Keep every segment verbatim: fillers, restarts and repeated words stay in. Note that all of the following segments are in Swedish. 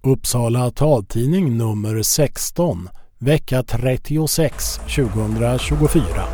Uppsala taltidning nummer sexton, vecka trettiosex tjugohundratjugofyra.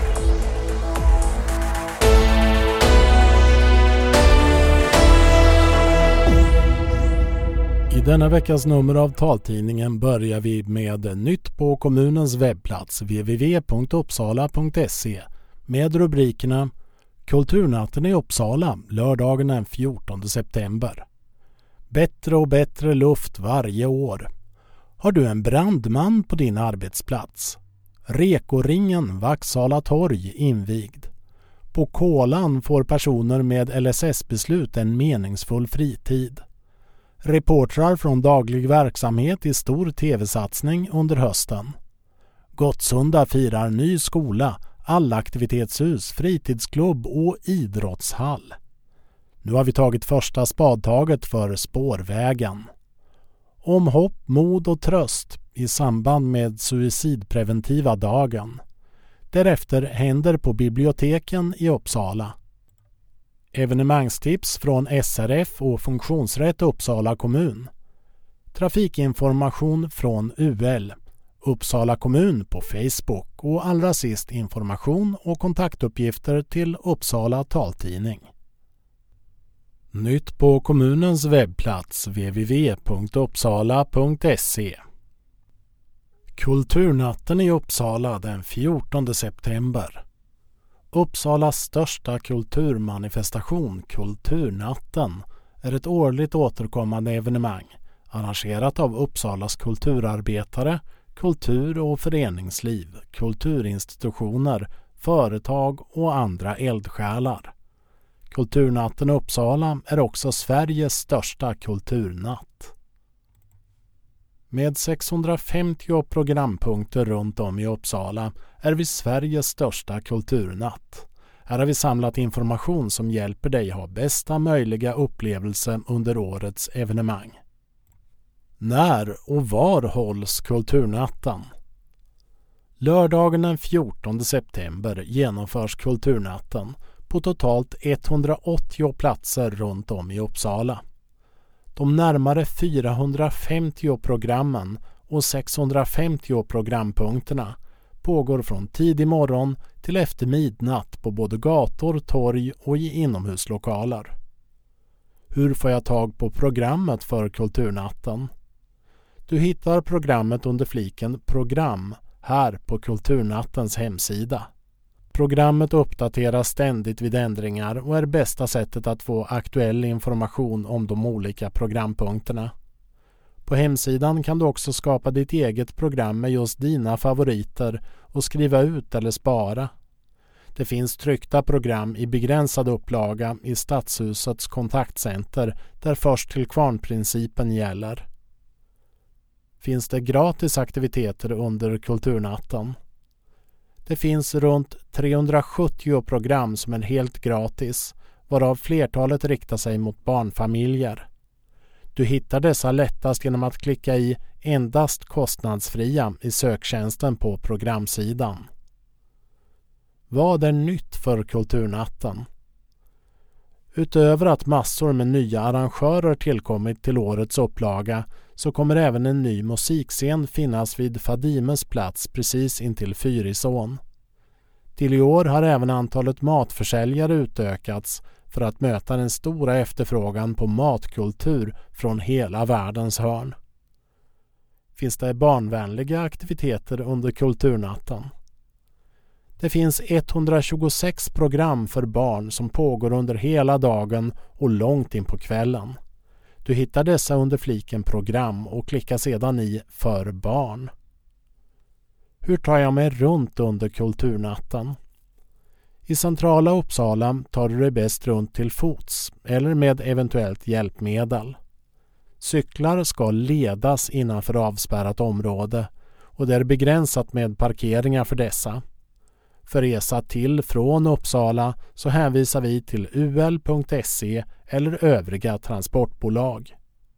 I denna veckas nummer av taltidningen börjar vi med nytt på kommunens webbplats w w w punkt uppsala punkt se med rubrikerna Kulturnatten i Uppsala lördagen den fjortonde september. Bättre och bättre luft varje år. Har du en brandman på din arbetsplats? Rekoringen Vaksala torg invigd. På Kolan får personer med L S S-beslut en meningsfull fritid. Reportrar från daglig verksamhet i stor tv-satsning under hösten. Gottsunda firar ny skola, allaktivitetshus, fritidsklubb och idrottshall. Nu har vi tagit första spadtaget för spårvägen. Om hopp, mod och tröst i samband med suicidpreventiva dagen. Därefter händer på biblioteken i Uppsala. Evenemangstips från S R F och Funktionsrätt Uppsala kommun. Trafikinformation från U L, Uppsala kommun på Facebook och allra sist information och kontaktuppgifter till Uppsala taltidning. Nytt på kommunens webbplats w w w punkt uppsala punkt se. Kulturnatten i Uppsala den fjortonde september. Uppsalas största kulturmanifestation, Kulturnatten, är ett årligt återkommande evenemang arrangerat av Uppsalas kulturarbetare, kultur- och föreningsliv, kulturinstitutioner, företag och andra eldsjälar. Kulturnatten Uppsala är också Sveriges största kulturnatt. Med sexhundrafemtio programpunkter runt om i Uppsala är vi Sveriges största kulturnatt. Här har vi samlat information som hjälper dig ha bästa möjliga upplevelse under årets evenemang. När och var hålls Kulturnatten? Lördagen den fjortonde september genomförs Kulturnatten på totalt etthundraåttio platser runt om i Uppsala. De närmare fyrahundrafemtio programmen och sexhundrafemtio programpunkterna pågår från tidig morgon till efter midnatt på både gator, torg och i inomhuslokaler. Hur får jag tag på programmet för Kulturnatten? Du hittar programmet under fliken Program här på Kulturnattens hemsida. Programmet uppdateras ständigt vid ändringar och är bästa sättet att få aktuell information om de olika programpunkterna. På hemsidan kan du också skapa ditt eget program med just dina favoriter och skriva ut eller spara. Det finns tryckta program i begränsad upplaga i Stadshusets kontaktcenter där först till kvarnprincipen gäller. Finns det gratis aktiviteter under Kulturnatten? Det finns runt trehundrasjuttio program som är helt gratis, varav flertalet riktar sig mot barnfamiljer. Du hittar dessa lättast genom att klicka i endast kostnadsfria i söktjänsten på programsidan. Vad är nytt för Kulturnatten? Utöver att massor med nya arrangörer tillkommit till årets upplaga så kommer även en ny musikscen finnas vid Fadimes plats precis intill Fyrisån. Till i år har även antalet matförsäljare utökats för att möta den stora efterfrågan på matkultur från hela världens hörn. Finns det barnvänliga aktiviteter under Kulturnatten? Det finns etthundratjugosex program för barn som pågår under hela dagen och långt in på kvällen. Du hittar dessa under fliken Program och klickar sedan i För barn. Hur tar jag mig runt under Kulturnatten? I centrala Uppsala tar du dig bäst runt till fots eller med eventuellt hjälpmedel. Cyklar ska ledas innanför avspärrat område och det är begränsat med parkeringar för dessa. För resa till från Uppsala så hänvisar vi till u l punkt se eller övriga transportbolag.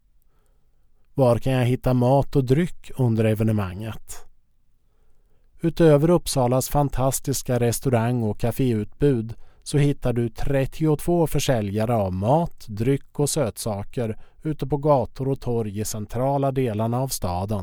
Var kan jag hitta mat och dryck under evenemanget? Utöver Uppsalas fantastiska restaurang- och kaféutbud så hittar du trettiotvå försäljare av mat, dryck och sötsaker ute på gator och torg i centrala delarna av staden.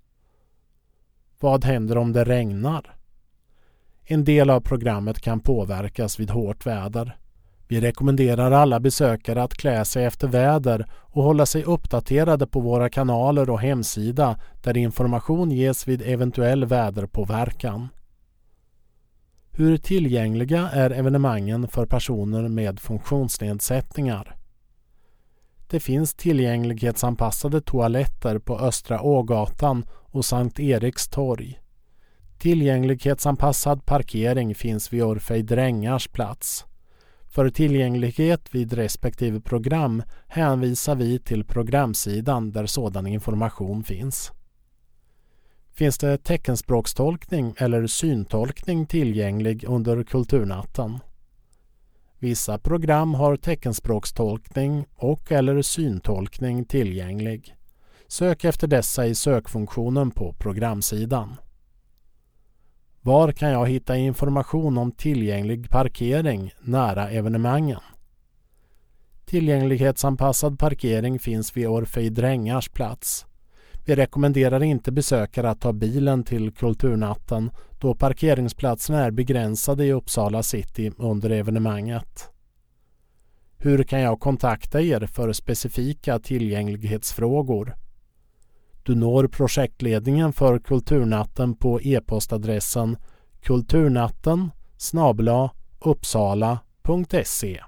Vad händer om det regnar? En del av programmet kan påverkas vid hårt väder. Vi rekommenderar alla besökare att klä sig efter väder och hålla sig uppdaterade på våra kanaler och hemsida där information ges vid eventuell väderpåverkan. Hur tillgängliga är evenemangen för personer med funktionsnedsättningar? Det finns tillgänglighetsanpassade toaletter på Östra Ågatan och Sankt Eriks torg. Tillgänglighetsanpassad parkering finns vid Orfej Drängars plats. För tillgänglighet vid respektive program hänvisar vi till programsidan där sådan information finns. Finns det teckenspråkstolkning eller syntolkning tillgänglig under Kulturnatten? Vissa program har teckenspråkstolkning och eller syntolkning tillgänglig. Sök efter dessa i sökfunktionen på programsidan. Var kan jag hitta information om tillgänglig parkering nära evenemangen? Tillgänglighetsanpassad parkering finns vid Orfej Drängars plats. Vi rekommenderar inte besökare att ta bilen till Kulturnatten då parkeringsplatserna är begränsade i Uppsala city under evenemanget. Hur kan jag kontakta er för specifika tillgänglighetsfrågor? Du når projektledningen för Kulturnatten på e-postadressen kulturnatten snabel-a uppsala punkt se.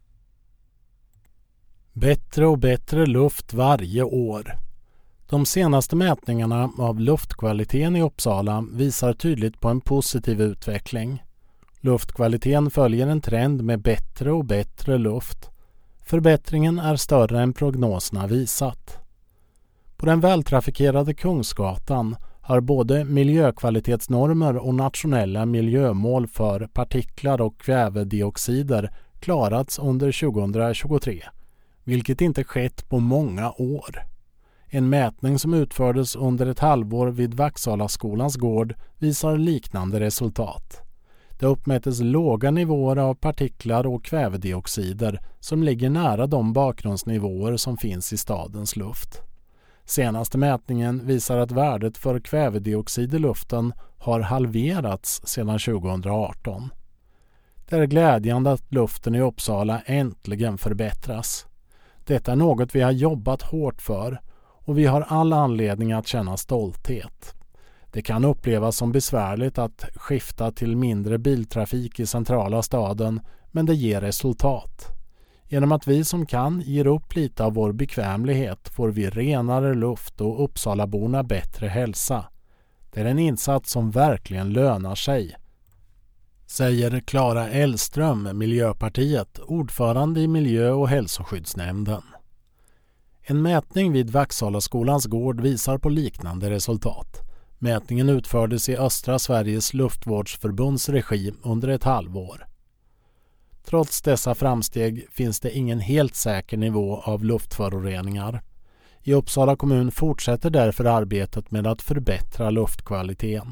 Bättre och bättre luft varje år. De senaste mätningarna av luftkvaliteten i Uppsala visar tydligt på en positiv utveckling. Luftkvaliteten följer en trend med bättre och bättre luft. Förbättringen är större än prognoserna visat. På den vältrafikerade Kungsgatan har både miljökvalitetsnormer och nationella miljömål för partiklar och kvävedioxider klarats under tjugohundratjugotre, vilket inte skett på många år. En mätning som utfördes under ett halvår vid Vaxhalaskolans gård visar liknande resultat. Det uppmättes låga nivåer av partiklar och kvävedioxider som ligger nära de bakgrundsnivåer som finns i stadens luft. Senaste mätningen visar att värdet för kvävedioxid i luften har halverats sedan tjugohundraarton. Det är glädjande att luften i Uppsala äntligen förbättras. Detta är något vi har jobbat hårt för och vi har all anledning att känna stolthet. Det kan upplevas som besvärligt att skifta till mindre biltrafik i centrala staden, men det ger resultat. Genom att vi som kan ger upp lite av vår bekvämlighet får vi renare luft och Uppsalaborna bättre hälsa. Det är en insats som verkligen lönar sig, säger Klara Ellström, Miljöpartiet, ordförande i miljö- och hälsoskyddsnämnden. En mätning vid Vaxhalaskolans gård visar på liknande resultat. Mätningen utfördes i Östra Sveriges luftvårdsförbunds regi under ett halvår. Trots dessa framsteg finns det ingen helt säker nivå av luftföroreningar. I Uppsala kommun fortsätter därför arbetet med att förbättra luftkvaliteten.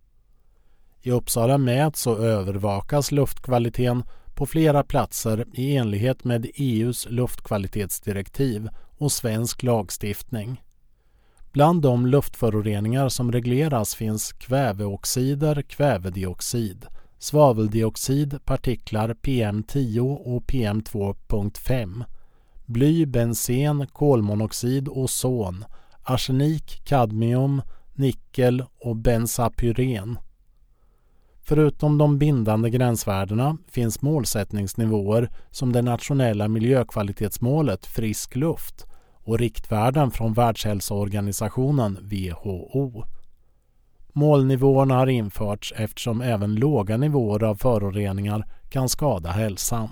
I Uppsala mäts och övervakas luftkvaliteten på flera platser i enlighet med E U:s luftkvalitetsdirektiv och svensk lagstiftning. Bland de luftföroreningar som regleras finns kväveoxider, kvävedioxid, svaveldioxid, partiklar P M tio och P M två punkt fem, bly, bensen, kolmonoxid, ozon, arsenik, kadmium, nickel och bensapyren. Förutom de bindande gränsvärdena finns målsättningsnivåer som det nationella miljökvalitetsmålet frisk luft och riktvärden från Världshälsoorganisationen W H O. Målnivåerna har införts eftersom även låga nivåer av föroreningar kan skada hälsan.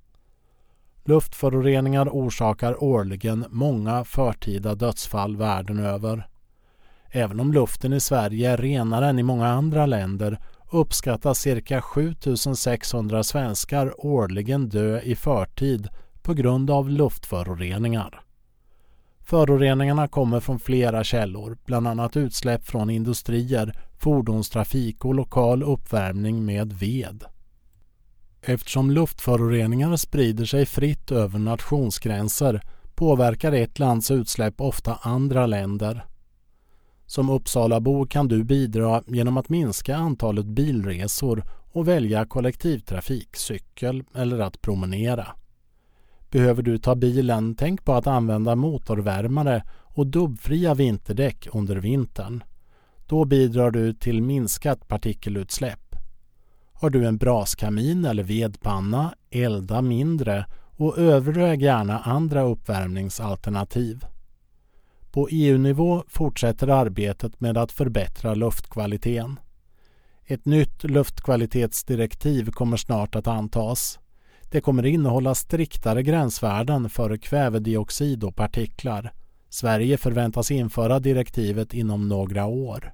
Luftföroreningar orsakar årligen många förtida dödsfall världen över. Även om luften i Sverige är renare än i många andra länder uppskattas cirka sju tusen sexhundra svenskar årligen dö i förtid på grund av luftföroreningar. Föroreningarna kommer från flera källor, bland annat utsläpp från industrier, fordonstrafik och lokal uppvärmning med ved. Eftersom luftföroreningar sprider sig fritt över nationsgränser påverkar ett lands utsläpp ofta andra länder. Som Uppsalabo kan du bidra genom att minska antalet bilresor och välja kollektivtrafik, cykel eller att promenera. Behöver du ta bilen, tänk på att använda motorvärmare och dubbfria vinterdäck under vintern. Då bidrar du till minskat partikelutsläpp. Har du en braskamin eller vedpanna, elda mindre och överväg gärna andra uppvärmningsalternativ. På E U-nivå fortsätter arbetet med att förbättra luftkvaliteten. Ett nytt luftkvalitetsdirektiv kommer snart att antas. Det kommer innehålla striktare gränsvärden för kvävedioxid och partiklar. Sverige förväntas införa direktivet inom några år.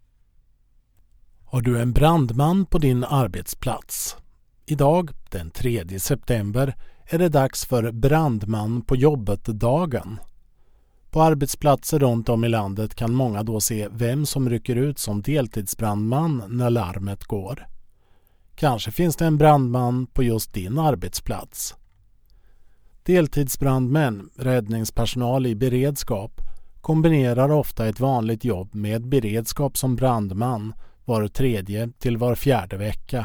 Har du en brandman på din arbetsplats? Idag, den tredje september, är det dags för brandman på jobbet-dagen. På arbetsplatser runt om i landet kan många då se vem som rycker ut som deltidsbrandman när larmet går. Kanske finns det en brandman på just din arbetsplats. Deltidsbrandmän, räddningspersonal i beredskap, kombinerar ofta ett vanligt jobb med beredskap som brandman var tredje till var fjärde vecka.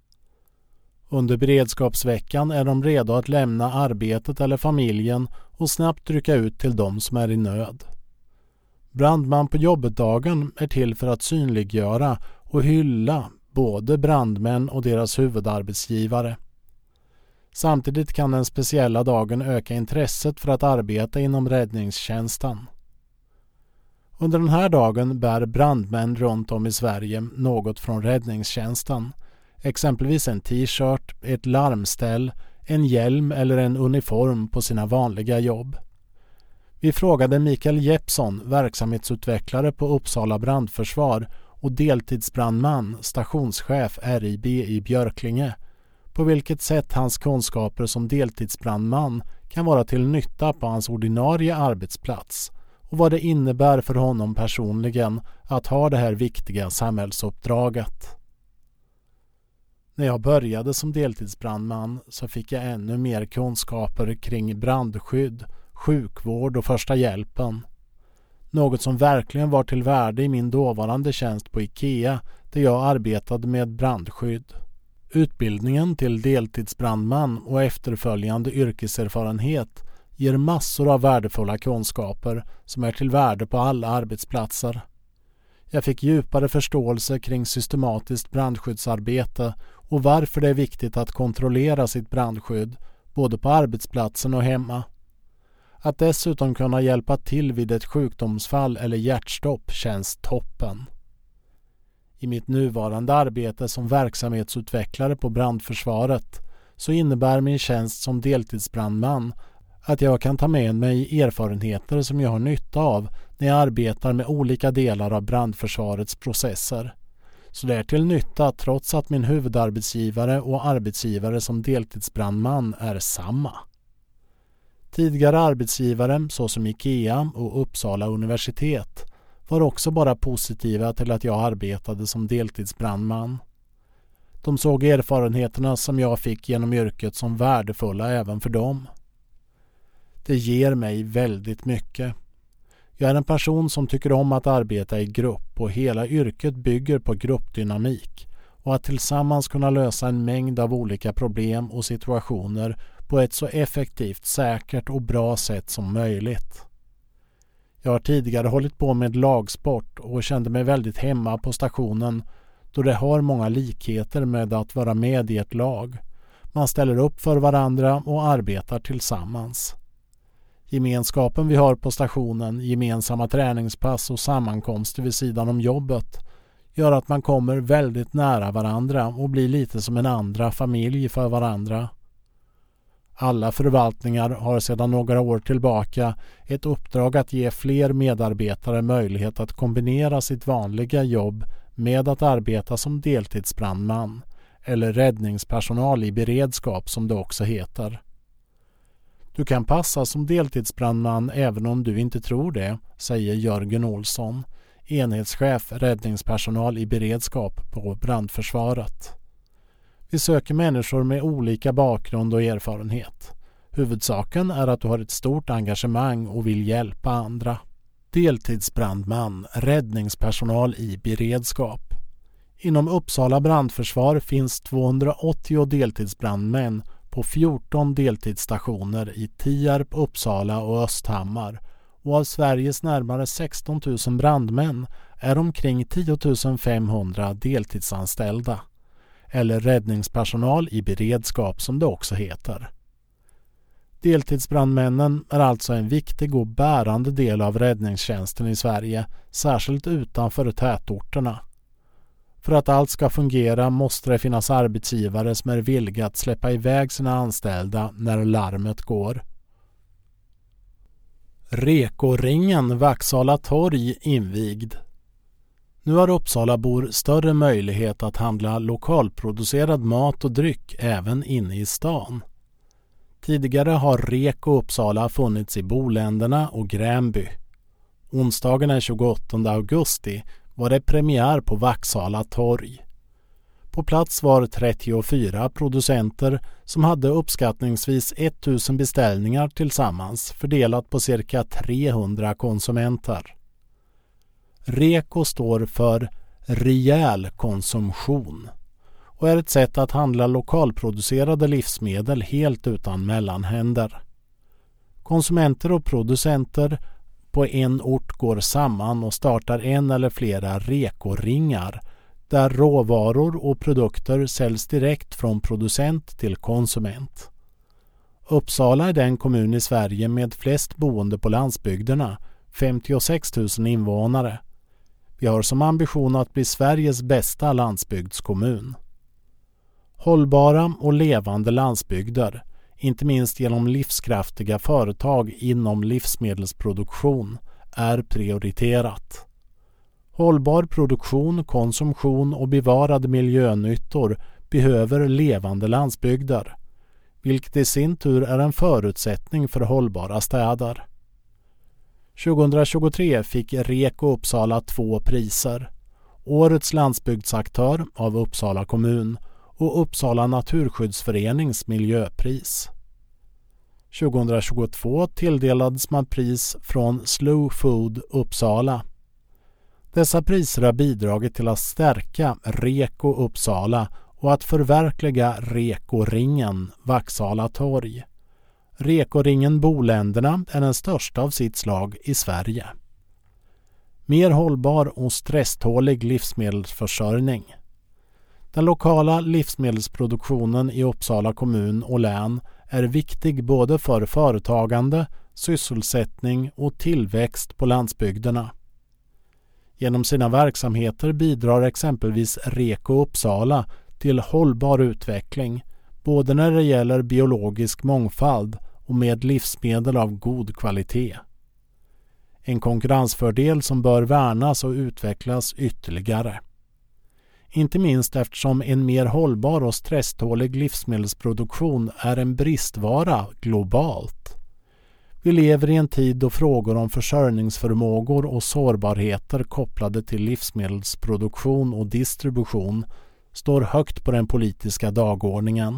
Under beredskapsveckan är de redo att lämna arbetet eller familjen och snabbt rycka ut till de som är i nöd. Brandman på jobbet-dagen är till för att synliggöra och hylla både brandmän och deras huvudarbetsgivare. Samtidigt kan den speciella dagen öka intresset för att arbeta inom räddningstjänsten. Under den här dagen bär brandmän runt om i Sverige något från räddningstjänsten. Exempelvis en t-shirt, ett larmställ, en hjälm eller en uniform på sina vanliga jobb. Vi frågade Mikael Jeppsson, verksamhetsutvecklare på Uppsala brandförsvar och deltidsbrandman, stationschef R I B i Björklinge, på vilket sätt hans kunskaper som deltidsbrandman kan vara till nytta på hans ordinarie arbetsplats och vad det innebär för honom personligen att ha det här viktiga samhällsuppdraget. När jag började som deltidsbrandman så fick jag ännu mer kunskaper kring brandskydd, sjukvård och första hjälpen. Något som verkligen var till värde i min dåvarande tjänst på IKEA där jag arbetade med brandskydd. Utbildningen till deltidsbrandman och efterföljande yrkeserfarenhet ger massor av värdefulla kunskaper som är till värde på alla arbetsplatser. Jag fick djupare förståelse kring systematiskt brandskyddsarbete och varför det är viktigt att kontrollera sitt brandskydd både på arbetsplatsen och hemma. Att dessutom kunna hjälpa till vid ett sjukdomsfall eller hjärtstopp känns toppen. I mitt nuvarande arbete som verksamhetsutvecklare på brandförsvaret så innebär min tjänst som deltidsbrandman att jag kan ta med mig erfarenheter som jag har nytta av när jag arbetar med olika delar av brandförsvarets processer. Så det är till nytta trots att min huvudarbetsgivare och arbetsgivare som deltidsbrandman är samma. Tidigare arbetsgivare såsom IKEA och Uppsala universitet var också bara positiva till att jag arbetade som deltidsbrandman. De såg erfarenheterna som jag fick genom yrket som värdefulla även för dem. Det ger mig väldigt mycket. Jag är en person som tycker om att arbeta i grupp och hela yrket bygger på gruppdynamik och att tillsammans kunna lösa en mängd av olika problem och situationer på ett så effektivt, säkert och bra sätt som möjligt. Jag har tidigare hållit på med lagsport och kände mig väldigt hemma på stationen då det har många likheter med att vara med i ett lag. Man ställer upp för varandra och arbetar tillsammans. Gemenskapen vi har på stationen, gemensamma träningspass och sammankomster vid sidan om jobbet gör att man kommer väldigt nära varandra och blir lite som en andra familj för varandra. Alla förvaltningar har sedan några år tillbaka ett uppdrag att ge fler medarbetare möjlighet att kombinera sitt vanliga jobb med att arbeta som deltidsbrandman eller räddningspersonal i beredskap som det också heter. Du kan passa som deltidsbrandman även om du inte tror det, säger Jörgen Olsson, enhetschef räddningspersonal i beredskap på brandförsvaret. Vi söker människor med olika bakgrund och erfarenhet. Huvudsaken är att du har ett stort engagemang och vill hjälpa andra. Deltidsbrandman, räddningspersonal i beredskap. Inom Uppsala brandförsvar finns tvåhundraåttio deltidsbrandmän på fjorton deltidsstationer i Tierp, Uppsala och Östhammar, och av Sveriges närmare sexton tusen brandmän är omkring tio tusen femhundra deltidsanställda, eller räddningspersonal i beredskap som det också heter. Deltidsbrandmännen är alltså en viktig och bärande del av räddningstjänsten i Sverige, särskilt utanför tätorterna. För att allt ska fungera måste det finnas arbetsgivare som är villiga att släppa iväg sina anställda när larmet går. Reko-ringen Vaksala torg invigd. Nu har Uppsalabor större möjlighet att handla lokalproducerad mat och dryck även inne i stan. Tidigare har Reko Uppsala funnits i Boländerna och Gränby. Onsdagen den tjugoåttonde augusti var det premiär på Vaksala torg. På plats var trettiofyra producenter som hade uppskattningsvis tusen beställningar tillsammans fördelat på cirka trehundra konsumenter. Reko står för rejäl konsumtion och är ett sätt att handla lokalproducerade livsmedel helt utan mellanhänder. Konsumenter och producenter på en ort går samman och startar en eller flera Reko-ringar där råvaror och produkter säljs direkt från producent till konsument. Uppsala är den kommun i Sverige med flest boende på landsbygderna, femtiosex tusen invånare. Vi har som ambition att bli Sveriges bästa landsbygdskommun. Hållbara och levande landsbygder, inte minst genom livskraftiga företag inom livsmedelsproduktion, är prioriterat. Hållbar produktion, konsumtion och bevarade miljönyttor behöver levande landsbygder, vilket i sin tur är en förutsättning för hållbara städer. tjugohundratjugotre fick Reko Uppsala två priser: Årets landsbygdsaktör av Uppsala kommun och Uppsala Naturskyddsförenings miljöpris. tjugohundratjugotvå tilldelades man pris från Slow Food Uppsala. Dessa priser har bidragit till att stärka Reko Uppsala och att förverkliga Reko-ringen Vaksala torg. Reko-ringen Boländerna är den största av sitt slag i Sverige. Mer hållbar och stresstålig livsmedelsförsörjning. Den lokala livsmedelsproduktionen i Uppsala kommun och län är viktig både för företagande, sysselsättning och tillväxt på landsbygderna. Genom sina verksamheter bidrar exempelvis Reko Uppsala till hållbar utveckling, både när det gäller biologisk mångfald och med livsmedel av god kvalitet. En konkurrensfördel som bör värnas och utvecklas ytterligare. Inte minst eftersom en mer hållbar och stresstålig livsmedelsproduktion är en bristvara globalt. Vi lever i en tid då frågor om försörjningsförmågor och sårbarheter kopplade till livsmedelsproduktion och distribution står högt på den politiska dagordningen.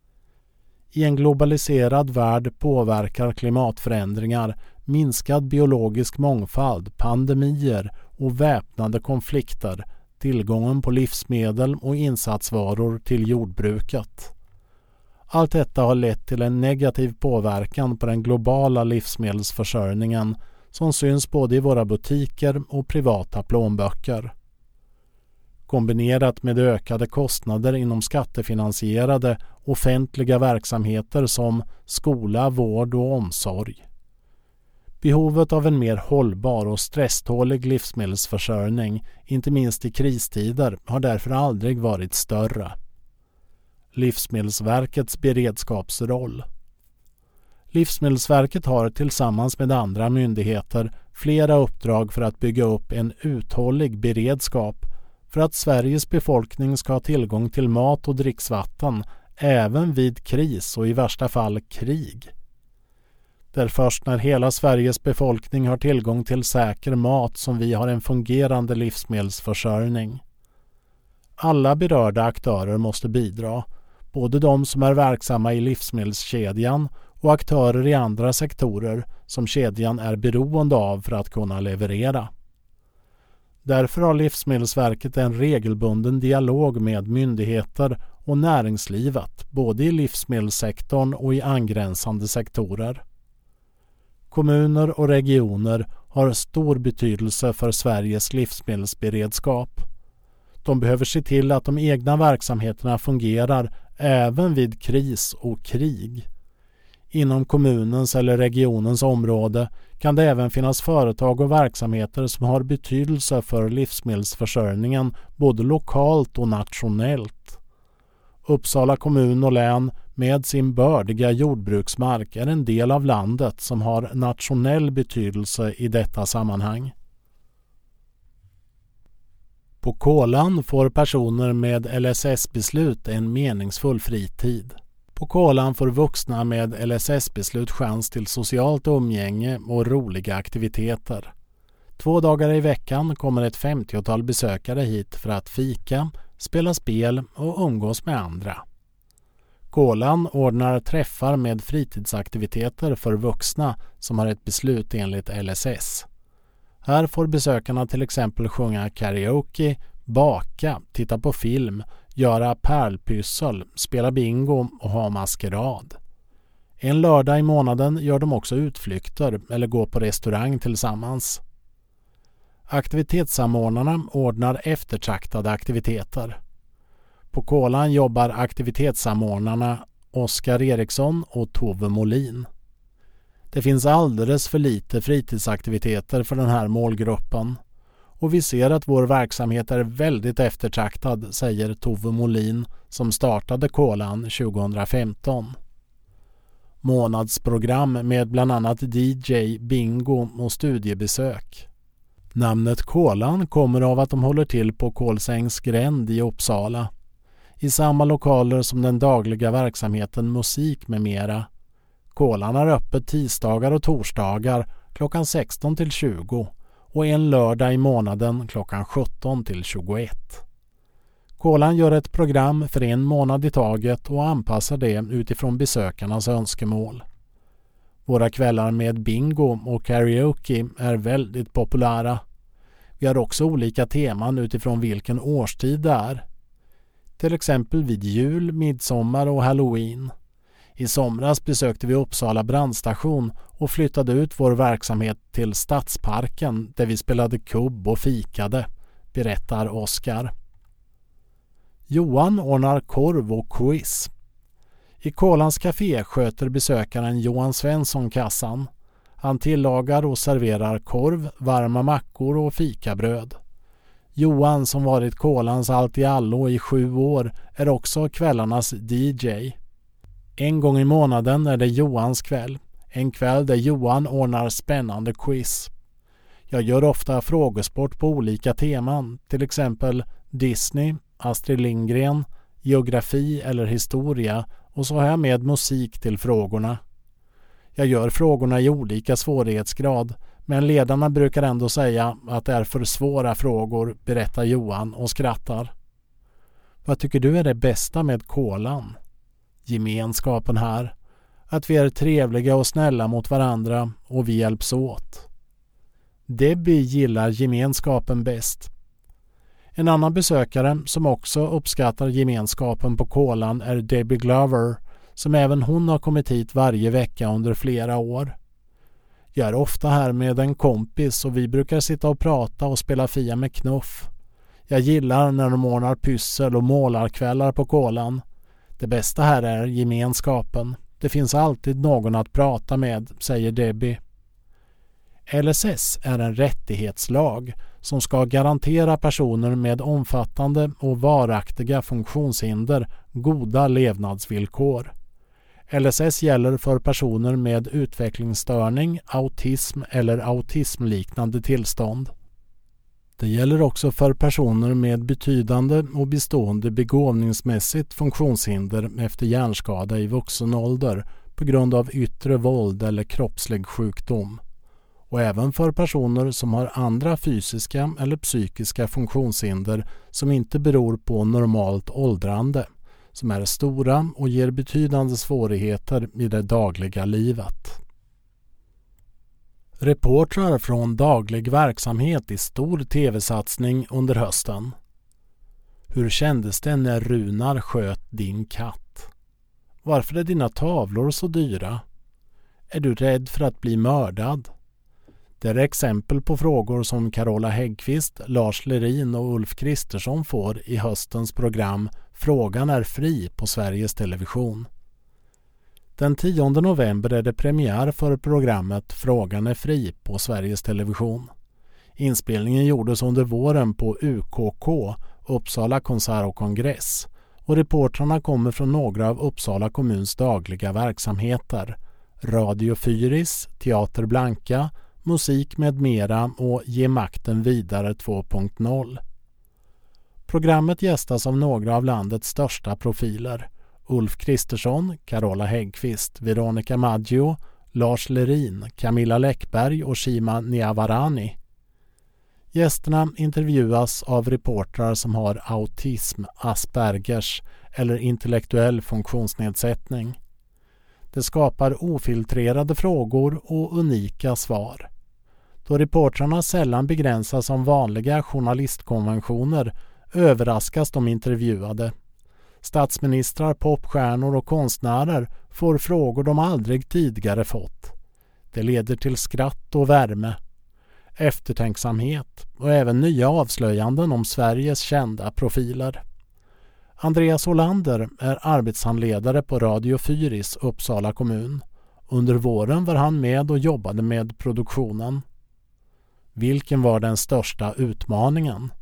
I en globaliserad värld påverkar klimatförändringar, minskad biologisk mångfald, pandemier och väpnade konflikter tillgången på livsmedel och insatsvaror till jordbruket. Allt detta har lett till en negativ påverkan på den globala livsmedelsförsörjningen som syns både i våra butiker och privata plånböcker. Kombinerat med ökade kostnader inom skattefinansierade offentliga verksamheter som skola, vård och omsorg. Behovet av en mer hållbar och stresstålig livsmedelsförsörjning, inte minst i kristider, har därför aldrig varit större. Livsmedelsverkets beredskapsroll. Livsmedelsverket har tillsammans med andra myndigheter flera uppdrag för att bygga upp en uthållig beredskap för att Sveriges befolkning ska ha tillgång till mat och dricksvatten även vid kris och i värsta fall krig. Det är först när hela Sveriges befolkning har tillgång till säker mat som vi har en fungerande livsmedelsförsörjning. Alla berörda aktörer måste bidra, både de som är verksamma i livsmedelskedjan och aktörer i andra sektorer som kedjan är beroende av för att kunna leverera. Därför har Livsmedelsverket en regelbunden dialog med myndigheter och näringslivet, både i livsmedelssektorn och i angränsande sektorer. Kommuner och regioner har stor betydelse för Sveriges livsmedelsberedskap. De behöver se till att de egna verksamheterna fungerar även vid kris och krig. Inom kommunens eller regionens område kan det även finnas företag och verksamheter som har betydelse för livsmedelsförsörjningen både lokalt och nationellt. Uppsala kommun och län med sin bördiga jordbruksmark är en del av landet som har nationell betydelse i detta sammanhang. På Kålan får personer med L S S-beslut en meningsfull fritid. På Kålan får vuxna med L S S-beslut chans till socialt umgänge och roliga aktiviteter. Två dagar i veckan kommer ett femtiotal besökare hit för att fika, spela spel och umgås med andra. Kålan ordnar träffar med fritidsaktiviteter för vuxna som har ett beslut enligt L S S. Här får besökarna till exempel sjunga karaoke, baka, titta på film, göra pärlpyssel, spela bingo och ha maskerad. En lördag i månaden gör de också utflykter eller går på restaurang tillsammans. Aktivitetssamordnarna ordnar eftertraktade aktiviteter. På Kålan jobbar aktivitetssamordnarna Oskar Eriksson och Tove Molin. Det finns alldeles för lite fritidsaktiviteter för den här målgruppen. Och vi ser att vår verksamhet är väldigt eftertraktad, säger Tove Molin som startade Kålan tjugohundrafemton. Månadsprogram med bland annat D J, bingo och studiebesök. Namnet Kålan kommer av att de håller till på Kolsängs gränd i Uppsala. I samma lokaler som den dagliga verksamheten musik med mera. Kålan är öppet tisdagar och torsdagar klockan sexton till tjugo och en lördag i månaden klockan sjutton till tjugoett. Kålan gör ett program för en månad i taget och anpassar det utifrån besökarnas önskemål. Våra kvällar med bingo och karaoke är väldigt populära. Vi har också olika teman utifrån vilken årstid det är. Till exempel vid jul, midsommar och halloween. I somras besökte vi Uppsala brandstation och flyttade ut vår verksamhet till Stadsparken där vi spelade kubb och fikade, berättar Oskar. Johan ordnar korv och quiz. I Kålans café sköter besökaren Johan Svensson kassan. Han tillagar och serverar korv, varma mackor och fikabröd. Johan, som varit Kålans allt i allo i sju år, är också kvällarnas D J. En gång i månaden är det Johans kväll. En kväll där Johan ordnar spännande quiz. Jag gör ofta frågesport på olika teman, till exempel Disney, Astrid Lindgren, geografi eller historia, och så har jag med musik till frågorna. Jag gör frågorna i olika svårighetsgrad, men ledarna brukar ändå säga att det är för svåra frågor, berättar Johan och skrattar. Vad tycker du är det bästa med Kålan? Gemenskapen här. Att vi är trevliga och snälla mot varandra och vi hjälps åt. Debbie gillar gemenskapen bäst. En annan besökare som också uppskattar gemenskapen på Kålan är Debbie Glover, som även hon har kommit hit varje vecka under flera år. Jag är ofta här med en kompis och vi brukar sitta och prata och spela Fia med knuff. Jag gillar när de ordnar pyssel och målarkvällar på Kålan. Det bästa här är gemenskapen. Det finns alltid någon att prata med, säger Debbie. L S S är en rättighetslag som ska garantera personer med omfattande och varaktiga funktionshinder goda levnadsvillkor. L S S gäller för personer med utvecklingsstörning, autism eller autismliknande tillstånd. Det gäller också för personer med betydande och bestående begåvningsmässigt funktionshinder efter hjärnskada i vuxen ålder på grund av yttre våld eller kroppslig sjukdom. Och även för personer som har andra fysiska eller psykiska funktionshinder som inte beror på normalt åldrande, som är stora och ger betydande svårigheter i det dagliga livet. Reportrar från daglig verksamhet i stor tv-satsning under hösten. Hur kändes det när Runar sköt din katt? Varför är dina tavlor så dyra? Är du rädd för att bli mördad? Det är exempel på frågor som Carola Häggkvist, Lars Lerin och Ulf Kristersson får i höstens program Frågan är fri på Sveriges Television. Den tionde november är det premiär för programmet Frågan är fri på Sveriges Television. Inspelningen gjordes under våren på U K K, Uppsala konsert och kongress, och reportrarna kommer från några av Uppsala kommuns dagliga verksamheter: Radio Fyris, Teater Blanka, Musik med mera och Ge makten vidare två punkt noll. Programmet gästas av några av landets största profiler: Ulf Kristersson, Carola Häggkvist, Veronica Maggio, Lars Lerin, Camilla Läckberg och Shima Niavarani. Gästerna intervjuas av reportrar som har autism, Aspergers eller intellektuell funktionsnedsättning. Det skapar ofiltrerade frågor och unika svar. Då reportrarna sällan begränsas av vanliga journalistkonventioner överraskas de intervjuade. Statsministrar, popstjärnor och konstnärer får frågor de aldrig tidigare fått. Det leder till skratt och värme, eftertänksamhet och även nya avslöjanden om Sveriges kända profiler. Andreas Olander är arbetshandledare på Radio Fyris, Uppsala kommun. Under våren var han med och jobbade med produktionen. Vilken var den största utmaningen?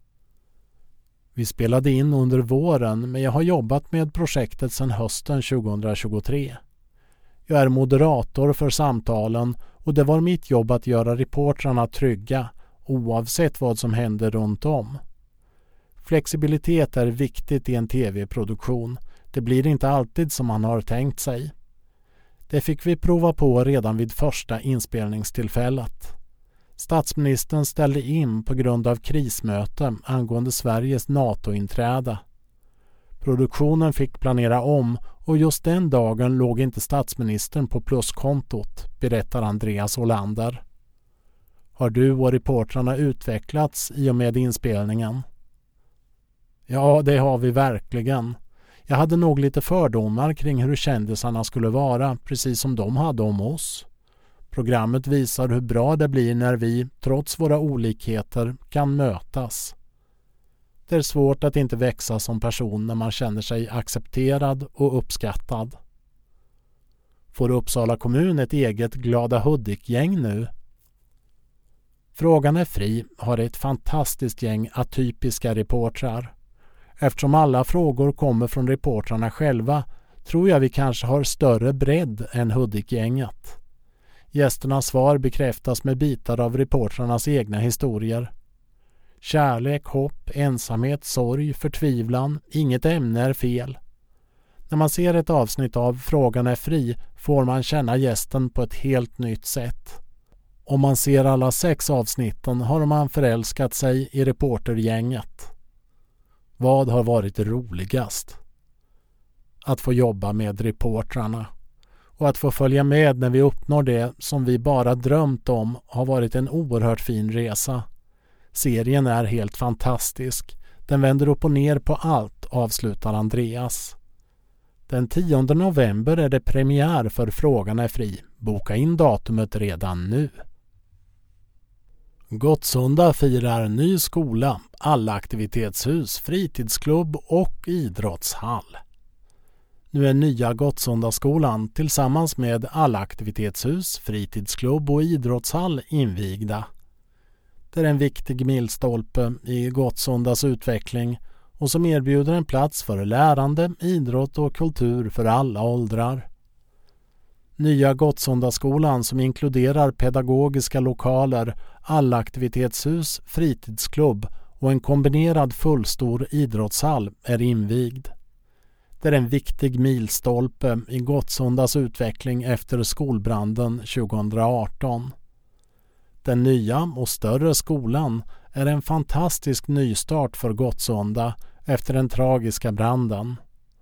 Vi spelade in under våren, men jag har jobbat med projektet sedan hösten tjugohundratjugotre. Jag är moderator för samtalen och det var mitt jobb att göra reportrarna trygga, oavsett vad som händer runt om. Flexibilitet är viktigt i en tv-produktion. Det blir inte alltid som man har tänkt sig. Det fick vi prova på redan vid första inspelningstillfället. Statsministern ställde in på grund av krismöte angående Sveriges NATO-inträde. Produktionen fick planera om och just den dagen låg inte statsministern på pluskontot, berättar Andreas Olander. Har du och reportrarna utvecklats i och med inspelningen? Ja, det har vi verkligen. Jag hade nog lite fördomar kring hur kändisarna skulle vara, precis som de hade om oss. Programmet visar hur bra det blir när vi, trots våra olikheter, kan mötas. Det är svårt att inte växa som person när man känner sig accepterad och uppskattad. Får Uppsala kommun ett eget Glada Hudik-gäng nu? Frågan är fri har ett fantastiskt gäng atypiska reportrar. Eftersom alla frågor kommer från reportrarna själva tror jag vi kanske har större bredd än Hudik-gänget. Gästernas svar bekräftas med bitar av reportrarnas egna historier. Kärlek, hopp, ensamhet, sorg, förtvivlan, inget ämne är fel. När man ser ett avsnitt av Frågan är fri får man känna gästen på ett helt nytt sätt. Om man ser alla sex avsnitten har man förälskat sig i reportergänget. Vad har varit roligast? Att få jobba med reportrarna. Och att få följa med när vi uppnår det som vi bara drömt om har varit en oerhört fin resa. Serien är helt fantastisk. Den vänder upp och ner på allt, avslutar Andreas. Den tionde november är det premiär för Frågan är fri. Boka in datumet redan nu. Gottsunda firar ny skola, alla aktivitetshus, fritidsklubb och idrottshall. Nu är nya Gottsundaskolan tillsammans med alla aktivitetshus, fritidsklubb och idrottshall invigda. Det är en viktig milstolpe i Gottsundas utveckling och som erbjuder en plats för lärande, idrott och kultur för alla åldrar. Nya Gottsundaskolan som inkluderar pedagogiska lokaler, alla aktivitetshus, fritidsklubb och en kombinerad fullstor idrottshall är invigd. Det är en viktig milstolpe i Gottsundas utveckling efter skolbranden tjugohundraarton. Den nya och större skolan är en fantastisk nystart för Gottsunda efter den tragiska branden.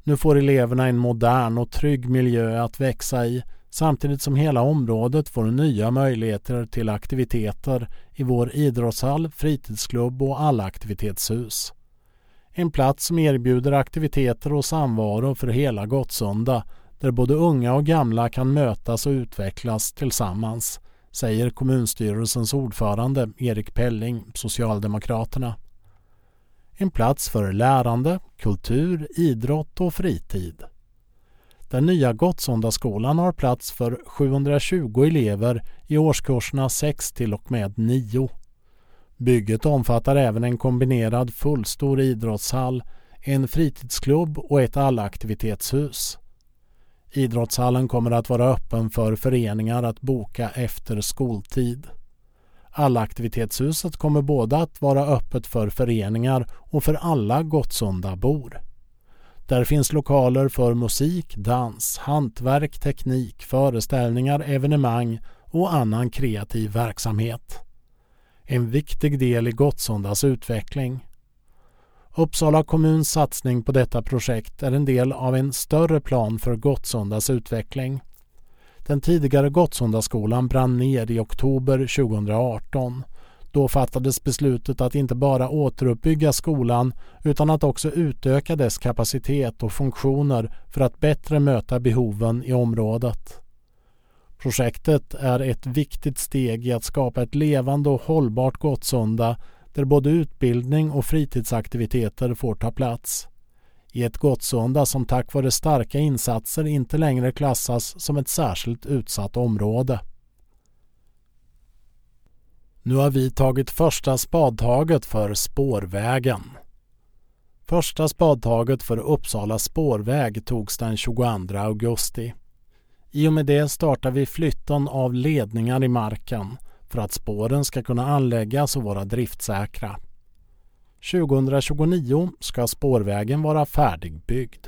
Nu får eleverna en modern och trygg miljö att växa i, samtidigt som hela området får nya möjligheter till aktiviteter i vår idrottshall, fritidsklubb och alla aktivitetshus. En plats som erbjuder aktiviteter och samvaro för hela Gottsunda, där både unga och gamla kan mötas och utvecklas tillsammans, säger kommunstyrelsens ordförande Erik Pelling, Socialdemokraterna. En plats för lärande, kultur, idrott och fritid. Den nya Gottsundaskolan har plats för sjuhundratjugo elever i årskurserna sex till och med nio. Bygget omfattar även en kombinerad fullstor idrottshall, en fritidsklubb och ett allaktivitetshus. Idrottshallen kommer att vara öppen för föreningar att boka efter skoltid. Allaktivitetshuset kommer både att vara öppet för föreningar och för alla Gottsundabor. Där finns lokaler för musik, dans, hantverk, teknik, föreställningar, evenemang och annan kreativ verksamhet. En viktig del i Gottsundas utveckling. Uppsala kommuns satsning på detta projekt är en del av en större plan för Gottsundas utveckling. Den tidigare Gottsundaskolan brann ner i oktober tjugohundraarton. Då fattades beslutet att inte bara återuppbygga skolan utan att också utöka dess kapacitet och funktioner för att bättre möta behoven i området. Projektet är ett viktigt steg i att skapa ett levande och hållbart Gottsunda där både utbildning och fritidsaktiviteter får ta plats. I ett Gottsunda som tack vare starka insatser inte längre klassas som ett särskilt utsatt område. Nu har vi tagit första spadtaget för spårvägen. Första spadtaget för Uppsala spårväg togs den tjugoandra augusti. I och med det startar vi flytten av ledningar i marken för att spåren ska kunna anläggas och vara driftsäkra. tjugohundratjugonio ska spårvägen vara färdigbyggd.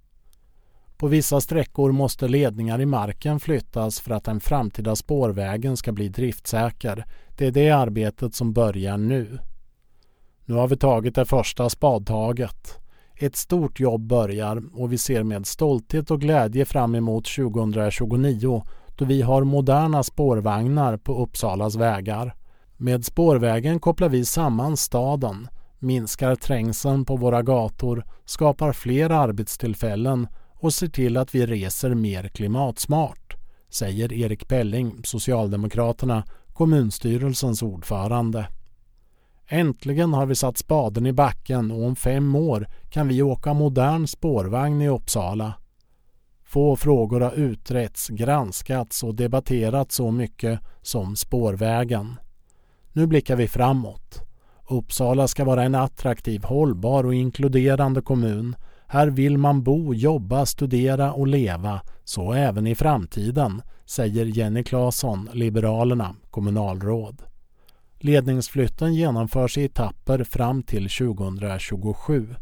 På vissa sträckor måste ledningar i marken flyttas för att den framtida spårvägen ska bli driftsäker. Det är det arbetet som börjar nu. Nu har vi tagit det första spadtaget. Ett stort jobb börjar och vi ser med stolthet och glädje fram emot tjugohundratjugonio då vi har moderna spårvagnar på Uppsalas vägar. Med spårvägen kopplar vi samman staden, minskar trängseln på våra gator, skapar fler arbetstillfällen och ser till att vi reser mer klimatsmart, säger Erik Pelling, Socialdemokraterna, kommunstyrelsens ordförande. Äntligen har vi satt spaden i backen och om fem år kan vi åka modern spårvagn i Uppsala. Få frågor har utretts, granskats och debatterats så mycket som spårvägen. Nu blickar vi framåt. Uppsala ska vara en attraktiv, hållbar och inkluderande kommun. Här vill man bo, jobba, studera och leva, så även i framtiden, säger Jenny Claesson, Liberalerna, kommunalråd. Ledningsflytten genomförs i etapper fram till tjugohundratjugosju.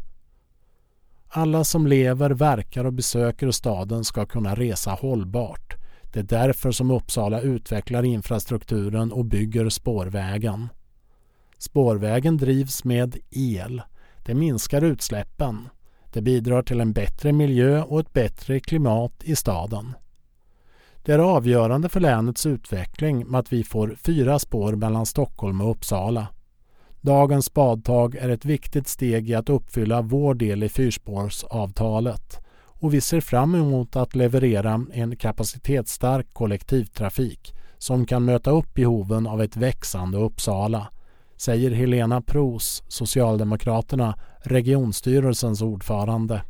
Alla som lever, verkar och besöker staden ska kunna resa hållbart. Det är därför som Uppsala utvecklar infrastrukturen och bygger spårvägen. Spårvägen drivs med el. Det minskar utsläppen. Det bidrar till en bättre miljö och ett bättre klimat i staden. Det är avgörande för länets utveckling med att vi får fyra spår mellan Stockholm och Uppsala. Dagens spadtag är ett viktigt steg i att uppfylla vår del i fyrspårsavtalet och vi ser fram emot att leverera en kapacitetsstark kollektivtrafik som kan möta upp behoven av ett växande Uppsala, säger Helena Pros, Socialdemokraterna, regionstyrelsens ordförande.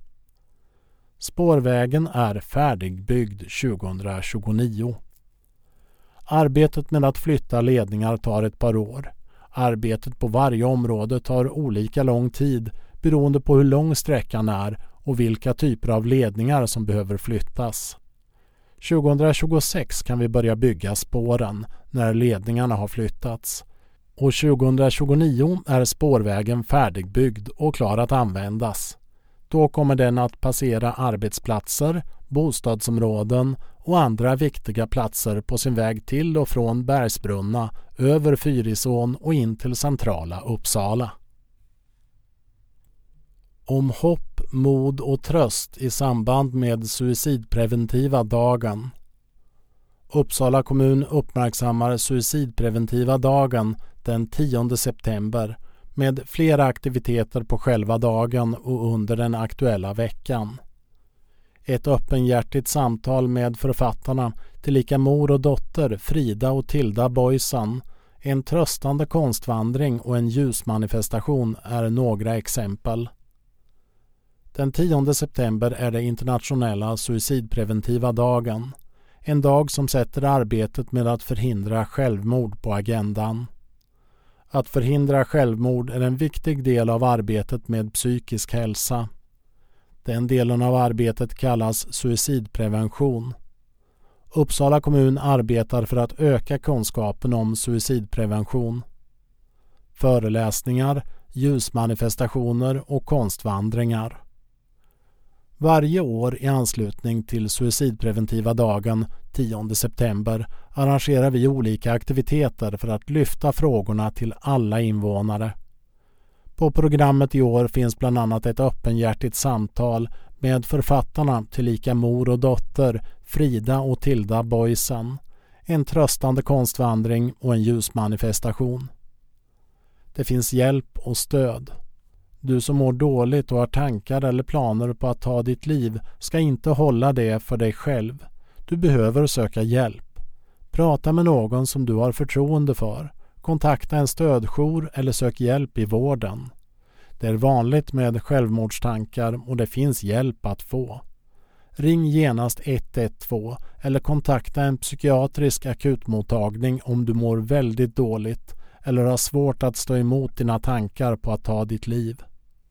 Spårvägen är färdigbyggd tjugohundratjugonio. Arbetet med att flytta ledningar tar ett par år. Arbetet på varje område tar olika lång tid beroende på hur lång sträckan är och vilka typer av ledningar som behöver flyttas. tjugohundratjugosex kan vi börja bygga spåren när ledningarna har flyttats. Och tjugohundratjugonio är spårvägen färdigbyggd och klar att användas. Då kommer den att passera arbetsplatser, bostadsområden och andra viktiga platser på sin väg till och från Bergsbrunna, över Fyrisån och in till centrala Uppsala. Om hopp, mod och tröst i samband med suicidpreventiva dagen. Uppsala kommun uppmärksammar suicidpreventiva dagen den tionde september med flera aktiviteter på själva dagen och under den aktuella veckan. Ett öppenhjärtigt samtal med författarna, tillika mor och dotter Frida och Tilda Boysen, en tröstande konstvandring och en ljusmanifestation är några exempel. Den tionde september är det internationella suicidpreventiva dagen. En dag som sätter arbetet med att förhindra självmord på agendan. Att förhindra självmord är en viktig del av arbetet med psykisk hälsa. Den delen av arbetet kallas suicidprevention. Uppsala kommun arbetar för att öka kunskapen om suicidprevention. Föreläsningar, ljusmanifestationer och konstvandringar. Varje år i anslutning till suicidpreventiva dagen tionde september arrangerar vi olika aktiviteter för att lyfta frågorna till alla invånare. På programmet i år finns bland annat ett öppenhjärtigt samtal med författarna tillika mor och dotter Frida och Tilda Boysen, en tröstande konstvandring och en ljusmanifestation. Det finns hjälp och stöd. Du som mår dåligt och har tankar eller planer på att ta ditt liv ska inte hålla det för dig själv. Du behöver söka hjälp. Prata med någon som du har förtroende för. Kontakta en stödjour eller sök hjälp i vården. Det är vanligt med självmordstankar och det finns hjälp att få. Ring genast ett ett två eller kontakta en psykiatrisk akutmottagning om du mår väldigt dåligt eller har svårt att stå emot dina tankar på att ta ditt liv.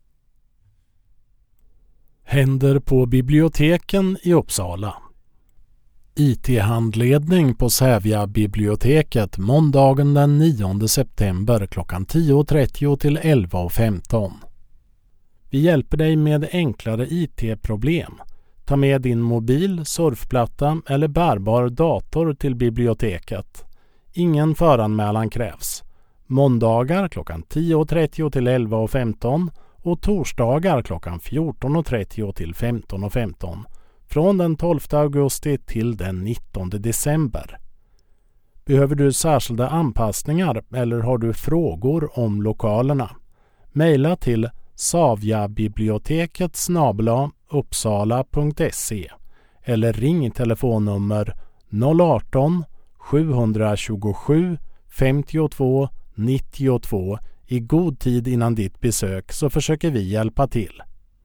Händer på biblioteken i Uppsala. I T-handledning på Sävja-biblioteket måndagen den nionde september klockan tio trettio till elva femton. Vi hjälper dig med enklare I T-problem. Ta med din mobil, surfplatta eller bärbar dator till biblioteket. Ingen föranmälan krävs. Måndagar klockan tio trettio till elva femton och torsdagar klockan fjorton trettio till femton femton. Från den tolfte augusti till den nittonde december. Behöver du särskilda anpassningar eller har du frågor om lokalerna? Maila till savjabiblioteket snabel-a uppsala punkt se eller ring telefonnummer noll arton sjuhundratjugosju femtiotvå nittiotvå i god tid innan ditt besök så försöker vi hjälpa till.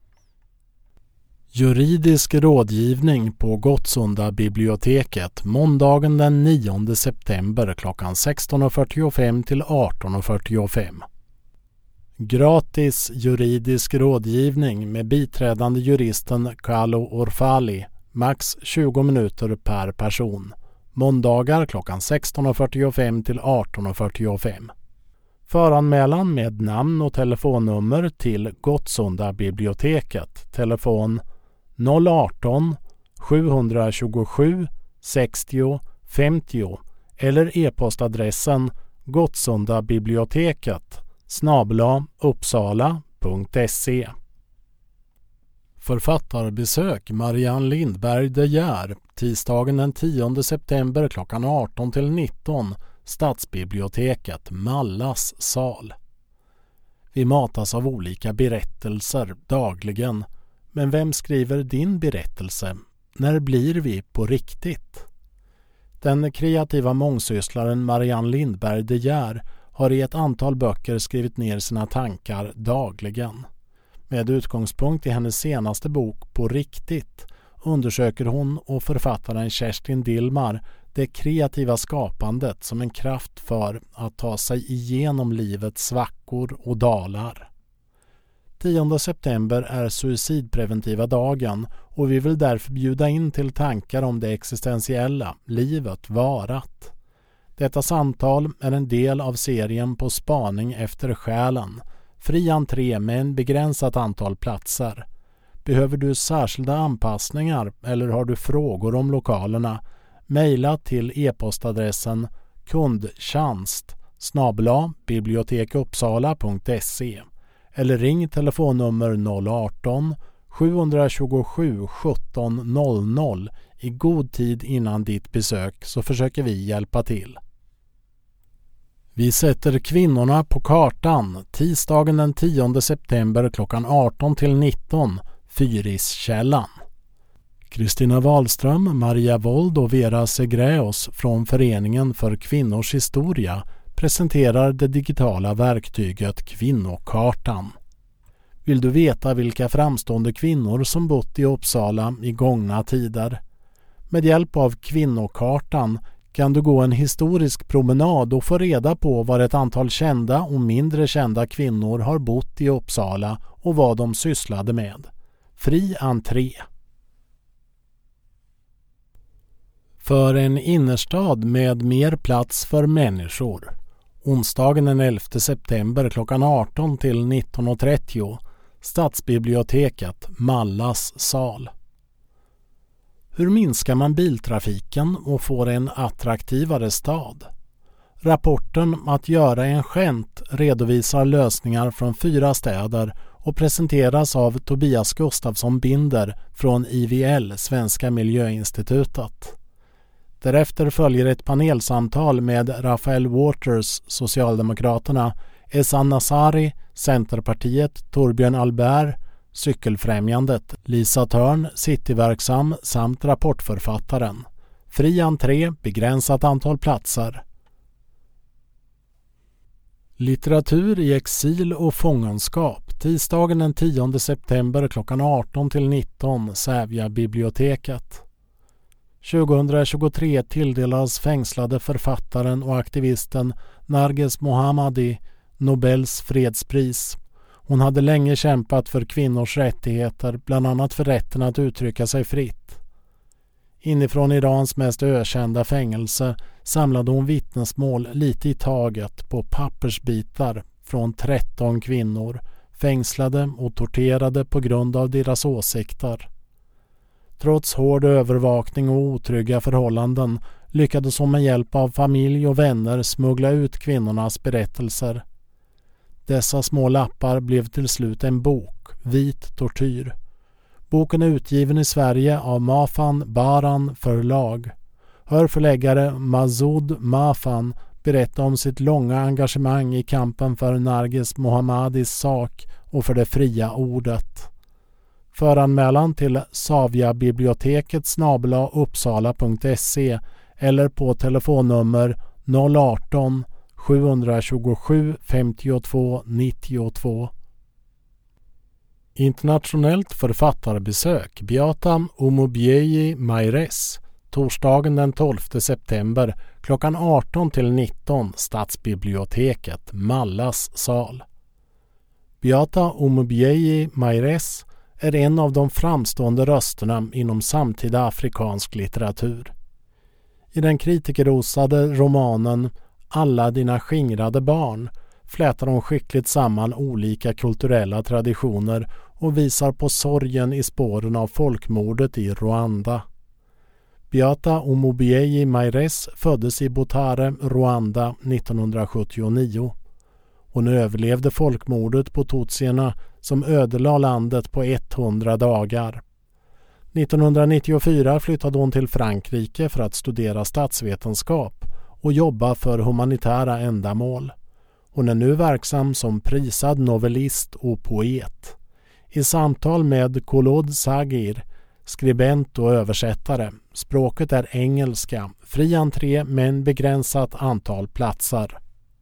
Juridisk rådgivning på Gottsunda biblioteket måndagen den nionde september klockan sexton fyrtiofem till arton fyrtiofem. Gratis juridisk rådgivning med biträdande juristen Carlo Orfali, max tjugo minuter per person. Måndagar klockan sexton fyrtiofem till arton fyrtiofem. Föranmälan med namn och telefonnummer till Gottsunda biblioteket. Telefon noll arton sjuhundratjugosju sextio femtio eller e-postadressen gottsundabiblioteket snabel-a uppsala punkt se. Författarbesök Marianne Lindberg de Geer tisdagen den tionde september klockan arton till nitton Stadsbiblioteket Mallas sal. Vi matas av olika berättelser dagligen. Men vem skriver din berättelse? När blir vi på riktigt? Den kreativa mångsysslaren Marianne Lindberg de Geer har i ett antal böcker skrivit ner sina tankar dagligen. Med utgångspunkt i hennes senaste bok På riktigt undersöker hon och författaren Kerstin Dillmar det kreativa skapandet som en kraft för att ta sig igenom livets svackor och dalar. tionde september är suicidpreventiva dagen och vi vill därför bjuda in till tankar om det existentiella, livet, varat. Detta samtal är en del av serien På spaning efter själen. Fri entré med en begränsat antal platser. Behöver du särskilda anpassningar eller har du frågor om lokalerna? Maila till e-postadressen kundtjänst snabel-a bibliotekuppsala punkt se eller ring telefonnummer noll arton sju två sju sjutton noll noll i god tid innan ditt besök, så försöker vi hjälpa till. Vi sätter kvinnorna på kartan tisdagen den tionde september klockan arton till nitton, Fyriskällan. Kristina Wahlström, Maria Wold och Vera Segräos från Föreningen för kvinnors historia presenterar det digitala verktyget Kvinnokartan. Vill du veta vilka framstående kvinnor som bott i Uppsala i gångna tider? Med hjälp av Kvinnokartan kan du gå en historisk promenad och få reda på var ett antal kända och mindre kända kvinnor har bott i Uppsala och vad de sysslade med. Fri entré. För en innerstad med mer plats för människor. Onsdagen den elfte september klockan arton till nitton trettio. Stadsbiblioteket, Mallas sal. Hur minskar man biltrafiken och får en attraktivare stad? Rapporten Att göra en skämt redovisar lösningar från fyra städer och presenteras av Tobias Gustafsson Binder från I V L, Svenska miljöinstitutet. Därefter följer ett panelsamtal med Rafael Waters, Socialdemokraterna, Esan Nasari, Centerpartiet, Torbjörn Albert, Cykelfrämjandet, Lisa Törn, Cityverksam samt rapportförfattaren. Fri entré, begränsat antal platser. Litteratur i exil och fångenskap. Tisdagen den tionde september klockan arton till nitton, Sävja biblioteket. tjugohundratjugotre tilldelas fängslade författaren och aktivisten Narges Mohammadi Nobels fredspris. Hon hade länge kämpat för kvinnors rättigheter, bland annat för rätten att uttrycka sig fritt. Inifrån Irans mest ökända fängelse samlade hon vittnesmål lite i taget på pappersbitar från tretton kvinnor, fängslade och torterade på grund av deras åsikter. Trots hård övervakning och otrygga förhållanden lyckades hon med hjälp av familj och vänner smuggla ut kvinnornas berättelser. Dessa små lappar blev till slut en bok, Vit tortyr. Boken är utgiven i Sverige av Mafan Baran förlag. Hör förläggare Masoud Mafan berätta om sitt långa engagemang i kampen för Narges Mohammadis sak och för det fria ordet. Föranmälan till savjabiblioteket snabel-a uppsala punkt se eller på telefonnummer noll arton sjuhundratjugosju femtiotvå nittiotvå. Internationellt författarbesök. Beata Omobieji Maires. Torsdagen den tolfte september klockan arton till nitton, Stadsbiblioteket, Mallas sal. Beata Omobieji Maires är en av de framstående rösterna inom samtida afrikansk litteratur. I den kritikerrosade romanen Alla dina skingrade barn flätar hon skickligt samman olika kulturella traditioner och visar på sorgen i spåren av folkmordet i Rwanda. Beata Omobieji Maires föddes i Butare, Rwanda nittonhundrasjuttionio. Hon överlevde folkmordet på tutsierna som ödelade landet på hundra dagar. nittonhundranittiofyra flyttade hon till Frankrike för att studera statsvetenskap och jobba för humanitära ändamål. Hon är nu verksam som prisad novellist och poet. I samtal med Claude Sagir, skribent och översättare. Språket är engelska, fri entré men begränsat antal platser.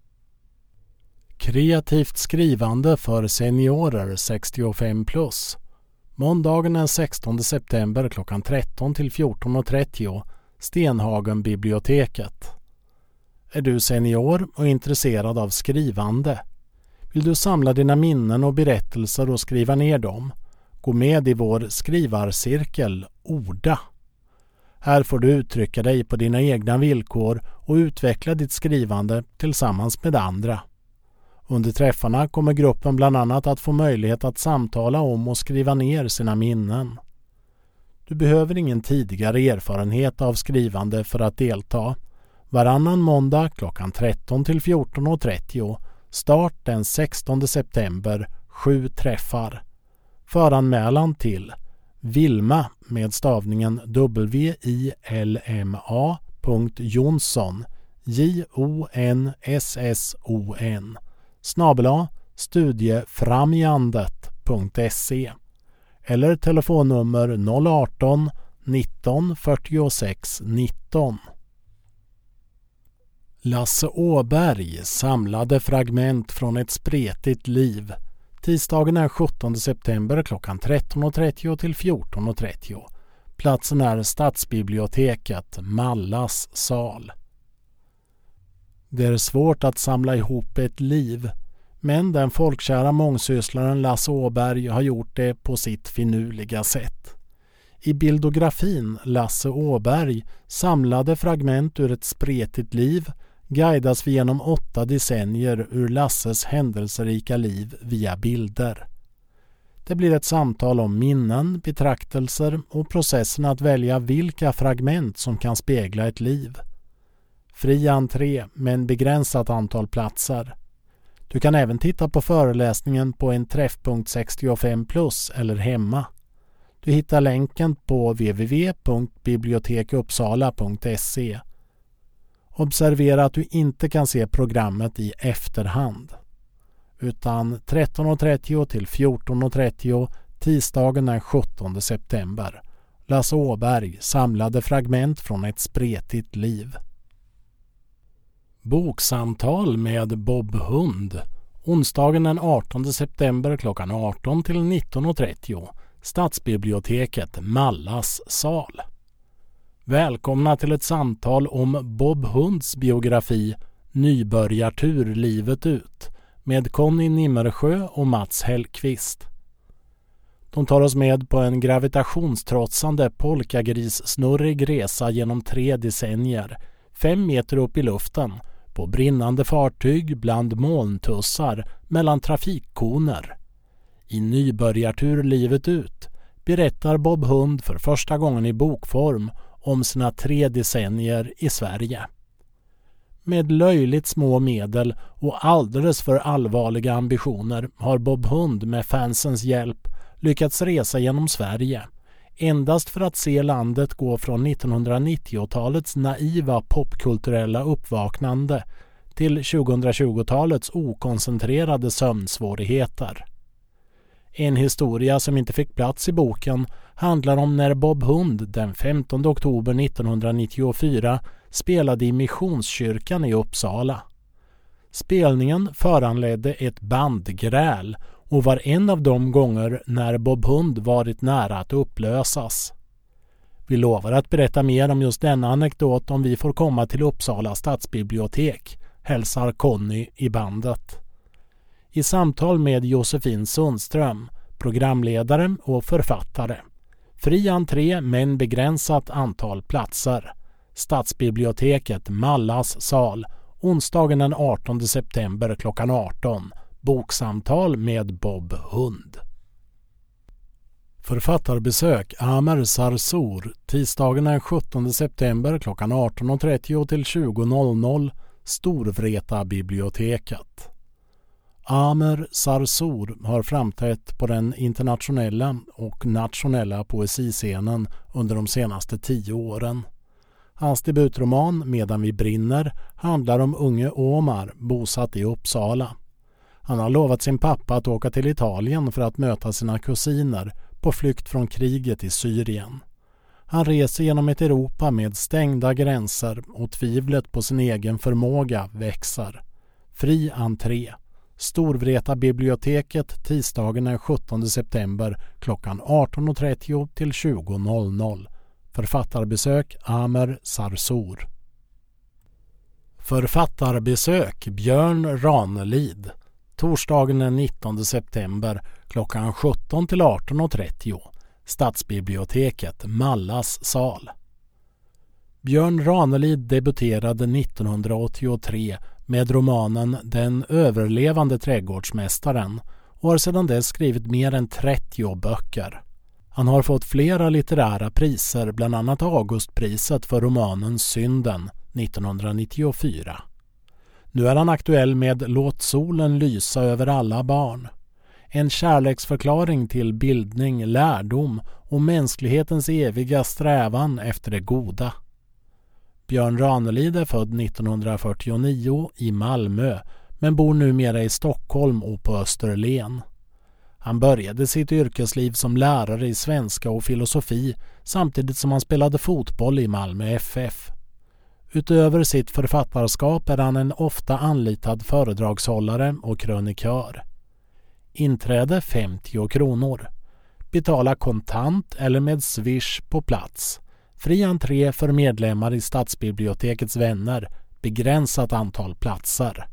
Kreativt skrivande för seniorer sextiofem plus. Måndagen den sextonde september klockan tretton till fjorton trettio, Stenhagen biblioteket. Är du senior och intresserad av skrivande? Vill du samla dina minnen och berättelser och skriva ner dem? Gå med i vår skrivarcirkel Orda. Här får du uttrycka dig på dina egna villkor och utveckla ditt skrivande tillsammans med andra. Under träffarna kommer gruppen bland annat att få möjlighet att samtala om och skriva ner sina minnen. Du behöver ingen tidigare erfarenhet av skrivande för att delta. Varannan måndag klockan tretton till fjorton trettio. Start den sextonde september. Sju träffar. Föranmälan till Vilma med stavningen W I L M A punkt Jonsson J O N S S O N snabel-a studiefrämjandet punkt se eller telefonnummer noll arton nitton fyrtiosex nitton. Lasse Åberg samlade fragment från ett spretigt liv. Tisdagen är sjuttonde september klockan tretton och trettio till fjorton och trettio. Platsen är Stadsbiblioteket, Mallas sal. Det är svårt att samla ihop ett liv, men den folkkära mångsysslaren Lasse Åberg har gjort det på sitt finurliga sätt. I bildografin Lasse Åberg samlade fragment ur ett spretigt liv guidas vi genom åtta decennier ur Lasses händelserika liv via bilder. Det blir ett samtal om minnen, betraktelser och processen att välja vilka fragment som kan spegla ett liv. Fri entré med en begränsat antal platser. Du kan även titta på föreläsningen på en träffpunkt sextiofem plus eller hemma. Du hittar länken på w w w punkt biblioteksuppsala punkt se. Observera att du inte kan se programmet i efterhand. Utan tretton och trettio till fjorton och trettio tisdagen den sjuttonde september. Lasse Åberg samlade fragment från ett spretigt liv. Boksamtal med Bob Hund. Onsdagen den artonde september klockan arton till nitton och trettio. Stadsbiblioteket, Mallas sal. Välkomna till ett samtal om Bob Hunds biografi Nybörjartur livet ut med Conny Nimmersjö och Mats Hellqvist. De tar oss med på en gravitationstrotsande polkagris-snurrig resa genom tre decennier, fem meter upp i luften, på brinnande fartyg bland molntussar mellan trafikkoner. I Nybörjartur livet ut berättar Bob Hund för första gången i bokform om sina tre decennier i Sverige. Med löjligt små medel och alldeles för allvarliga ambitioner har Bob Hund med fansens hjälp lyckats resa genom Sverige, endast för att se landet gå från nittonhundranittiotalets naiva popkulturella uppvaknande till tjugotjugotalets okoncentrerade sömnsvårigheter. En historia som inte fick plats i boken handlar om när Bob Hund den femtonde oktober nittonhundranittiofyra spelade i Missionskyrkan i Uppsala. Spelningen föranledde ett bandgräl och var en av de gånger när Bob Hund varit nära att upplösas. Vi lovar att berätta mer om just denna anekdot om vi får komma till Uppsala stadsbibliotek, hälsar Conny i bandet. I samtal med Josefin Sundström, programledare och författare. Fri entré men begränsat antal platser. Stadsbiblioteket, Mallas sal, onsdagen den artonde september klockan arton. Boksamtal med Bob Hund. Författarbesök Amer Sarsour, tisdagen den sjuttonde september klockan arton och trettio till tjugo noll noll, Storvreta biblioteket. Amer Sarsour har framträtt på den internationella och nationella poesiscenen under de senaste tio åren. Hans debutroman Medan vi brinner handlar om unge Omar bosatt i Uppsala. Han har lovat sin pappa att åka till Italien för att möta sina kusiner på flykt från kriget i Syrien. Han reser genom ett Europa med stängda gränser och tvivlet på sin egen förmåga växer. Fri entré. Storvreta biblioteket tisdagen den sjuttonde september klockan arton och trettio till tjugo noll noll. Författarbesök Amer Sarsour. Författarbesök Björn Ranelid. Torsdagen den nittonde september klockan sjutton till arton och trettio. Stadsbiblioteket, Mallas sal. Björn Ranelid debuterade nittonhundraåttiotre med romanen Den överlevande trädgårdsmästaren och har sedan dess skrivit mer än trettio böcker. Han har fått flera litterära priser, bland annat Augustpriset för romanen Synden nittonhundranittiofyra. Nu är han aktuell med Låt solen lysa över alla barn. En kärleksförklaring till bildning, lärdom och mänsklighetens eviga strävan efter det goda. Björn Ranelid är född nittonhundrafyrtionio i Malmö men bor numera i Stockholm och på Österlen. Han började sitt yrkesliv som lärare i svenska och filosofi samtidigt som han spelade fotboll i Malmö F F. Utöver sitt författarskap är han en ofta anlitad föredragshållare och krönikör. Inträde femtio kronor. Betala kontant eller med Swish på plats. Fri entré för medlemmar i Stadsbibliotekets vänner. Begränsat antal platser.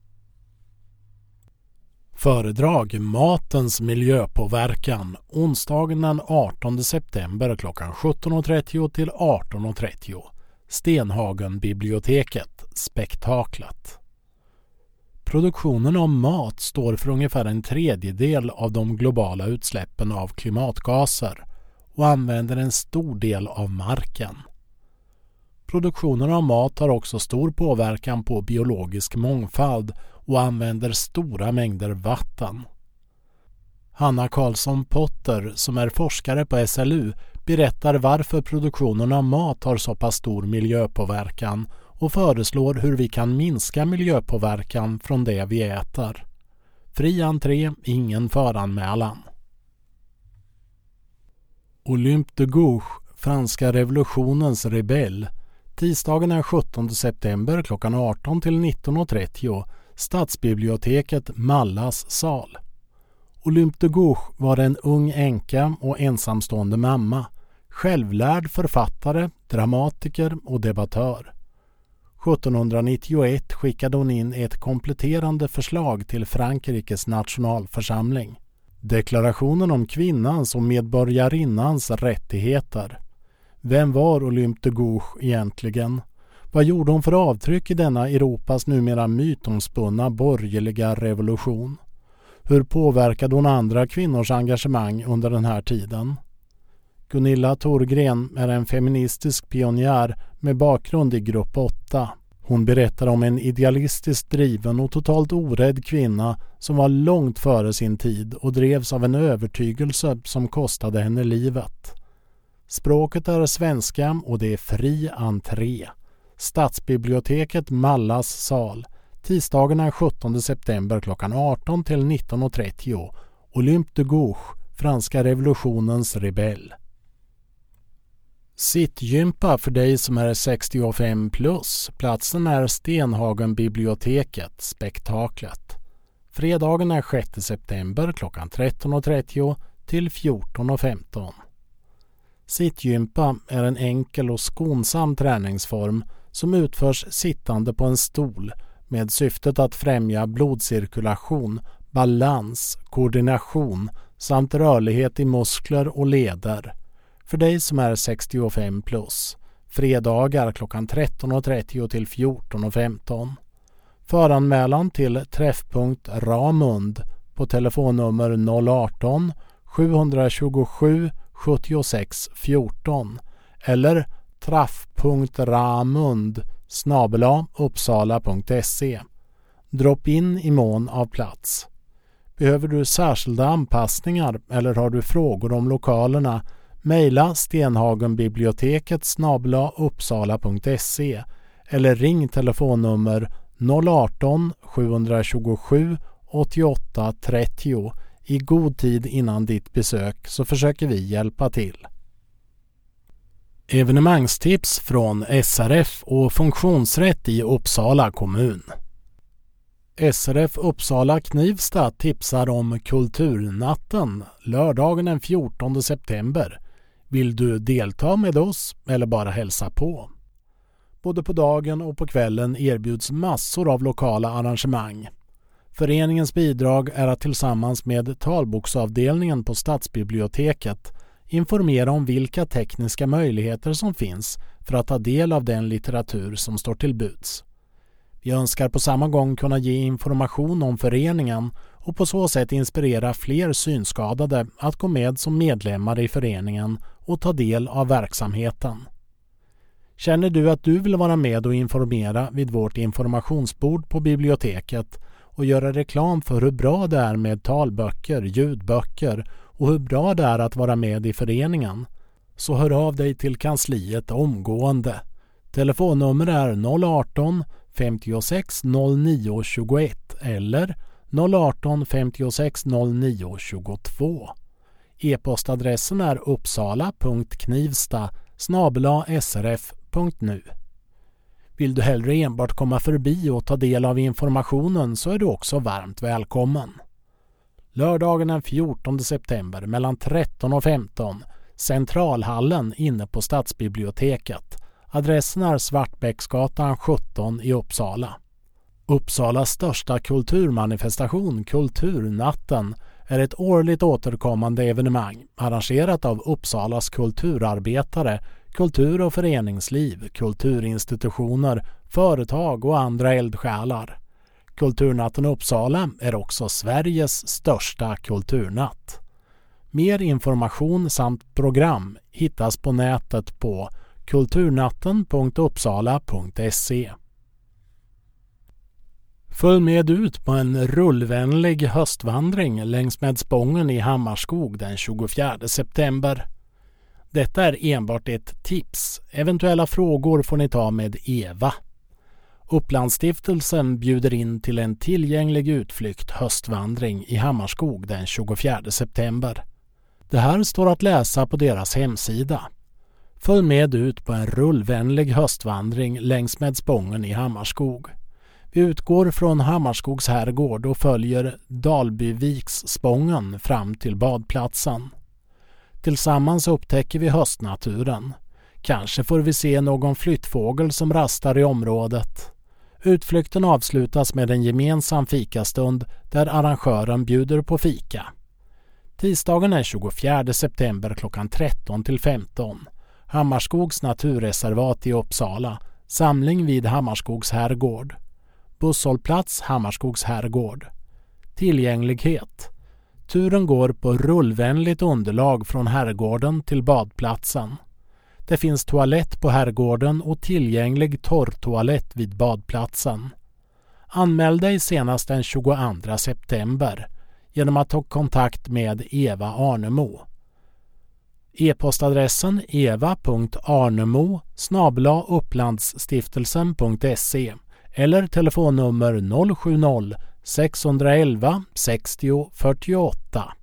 Föredrag Matens miljöpåverkan onsdagen den artonde september klockan sjutton och trettio till arton och trettio. Stenhagen-biblioteket, Spektaklet. Produktionen av mat står för ungefär en tredjedel av de globala utsläppen av klimatgaser och använder en stor del av marken. Produktionen av mat har också stor påverkan på biologisk mångfald och använder stora mängder vatten. Hanna Karlsson Potter, som är forskare på S L U, berättar varför produktionen av mat har så pass stor miljöpåverkan och föreslår hur vi kan minska miljöpåverkan från det vi äter. Fri entré, ingen föranmälan. Olympe de Gouges, franska revolutionens rebell. Tisdagen den sjuttonde september klockan arton till nitton och trettio. Stadsbiblioteket Mallas sal. Olympe de Gouges var en ung änka och ensamstående mamma, självlärd författare, dramatiker och debattör. sjuttonhundranittioett skickade hon in ett kompletterande förslag till Frankrikes nationalförsamling. Deklarationen om kvinnans och medborgarinnans rättigheter. Vem var Olympe de Gouges egentligen? Vad gjorde hon för avtryck i denna Europas numera mytomspunna borgerliga revolution? Hur påverkade hon andra kvinnors engagemang under den här tiden? Gunilla Thorgren är en feministisk pionjär med bakgrund i grupp åtta. Hon berättar om en idealistiskt driven och totalt orädd kvinna som var långt före sin tid och drevs av en övertygelse som kostade henne livet. Språket är svenska och det är fri entré. Stadsbiblioteket Mallas sal. Tisdagen den sjuttonde september klockan arton till nitton och trettio. Olympe de Gouges, franska revolutionens rebell. Sittgympa för dig som är sextiofem plus. Platsen är Stenhagen-biblioteket, Spektaklet. Fredagen den sjätte september klockan tretton och trettio till fjorton och femton. Sittgympa är en enkel och skonsam träningsform som utförs sittande på en stol med syftet att främja blodcirkulation, balans, koordination samt rörlighet i muskler och leder. För dig som är sextiofem plus. Fredagar klockan tretton och trettio till fjorton och femton. Föranmälan till träffpunkt Ramund på telefonnummer noll arton sjuhundratjugosju sjuttiosex fjorton eller traff.ramund snabel-a uppsala punkt se. Drop in i mån av plats. Behöver du särskilda anpassningar eller har du frågor om lokalerna? Mejla stenhagenbiblioteket snabel-a uppsala punkt se eller ring telefonnummer noll arton sjuhundratjugosju åttioåtta trettio i god tid innan ditt besök så försöker vi hjälpa till. Evenemangstips från S R F och funktionsrätt i Uppsala kommun. S R F Uppsala Knivsta tipsar om Kulturnatten lördagen den fjortonde september. Vill du delta med oss eller bara hälsa på? Både på dagen och på kvällen erbjuds massor av lokala arrangemang. Föreningens bidrag är att tillsammans med talboksavdelningen på Stadsbiblioteket informera om vilka tekniska möjligheter som finns för att ta del av den litteratur som står till buds. Vi önskar på samma gång kunna ge information om föreningen och på så sätt inspirera fler synskadade att gå med som medlemmar i föreningen och ta del av verksamheten. Känner du att du vill vara med och informera vid vårt informationsbord på biblioteket och göra reklam för hur bra det är med talböcker, ljudböcker och hur bra det är att vara med i föreningen, så hör av dig till kansliet omgående. Telefonnummer är noll arton femtiosex noll nio tjugoett eller noll arton femtiosex noll nio tjugotvå. E-postadressen är uppsala punkt knivsta snabel-a s r f punkt nu. Vill du hellre enbart komma förbi och ta del av informationen så är du också varmt välkommen. Lördagen den fjortonde september mellan tretton och femton, Centralhallen inne på Stadsbiblioteket. Adressen är Svartbäcksgatan sjutton i Uppsala. Uppsalas största kulturmanifestation, Kulturnatten, är ett årligt återkommande evenemang arrangerat av Uppsalas kulturarbetare, kultur- och föreningsliv, kulturinstitutioner, företag och andra eldsjälar. Kulturnatten Uppsala är också Sveriges största kulturnatt. Mer information samt program hittas på nätet på kulturnatten punkt uppsala punkt se. Följ med ut på en rullvänlig höstvandring längs med Spången i Hammarskog den tjugofjärde september. Detta är enbart ett tips. Eventuella frågor får ni ta med Eva. Upplandsstiftelsen bjuder in till en tillgänglig utflykt höstvandring i Hammarskog den tjugofjärde september. Det här står att läsa på deras hemsida. Följ med ut på en rullvänlig höstvandring längs med Spången i Hammarskog. Vi utgår från Hammarskogs herrgård och följer Dalbyviksspången fram till badplatsen. Tillsammans upptäcker vi höstnaturen. Kanske får vi se någon flyttfågel som rastar i området. Utflykten avslutas med en gemensam fikastund där arrangören bjuder på fika. Tisdagen är tjugofjärde september klockan tretton till femton. Hammarskogs naturreservat i Uppsala. Samling vid Hammarskogs herrgård. Busshållplats Hammarskogs herrgård. Tillgänglighet. Turen går på rullvänligt underlag från herrgården till badplatsen. Det finns toalett på herrgården och tillgänglig torrtoalett vid badplatsen. Anmäl dig senast den tjugoandra september genom att ta kontakt med Eva Arnemo. E-postadressen eva punkt arnemo snabel-a upplandsstiftelsen punkt se eller telefonnummer noll sju noll sex ett ett sextio fyrtioåtta.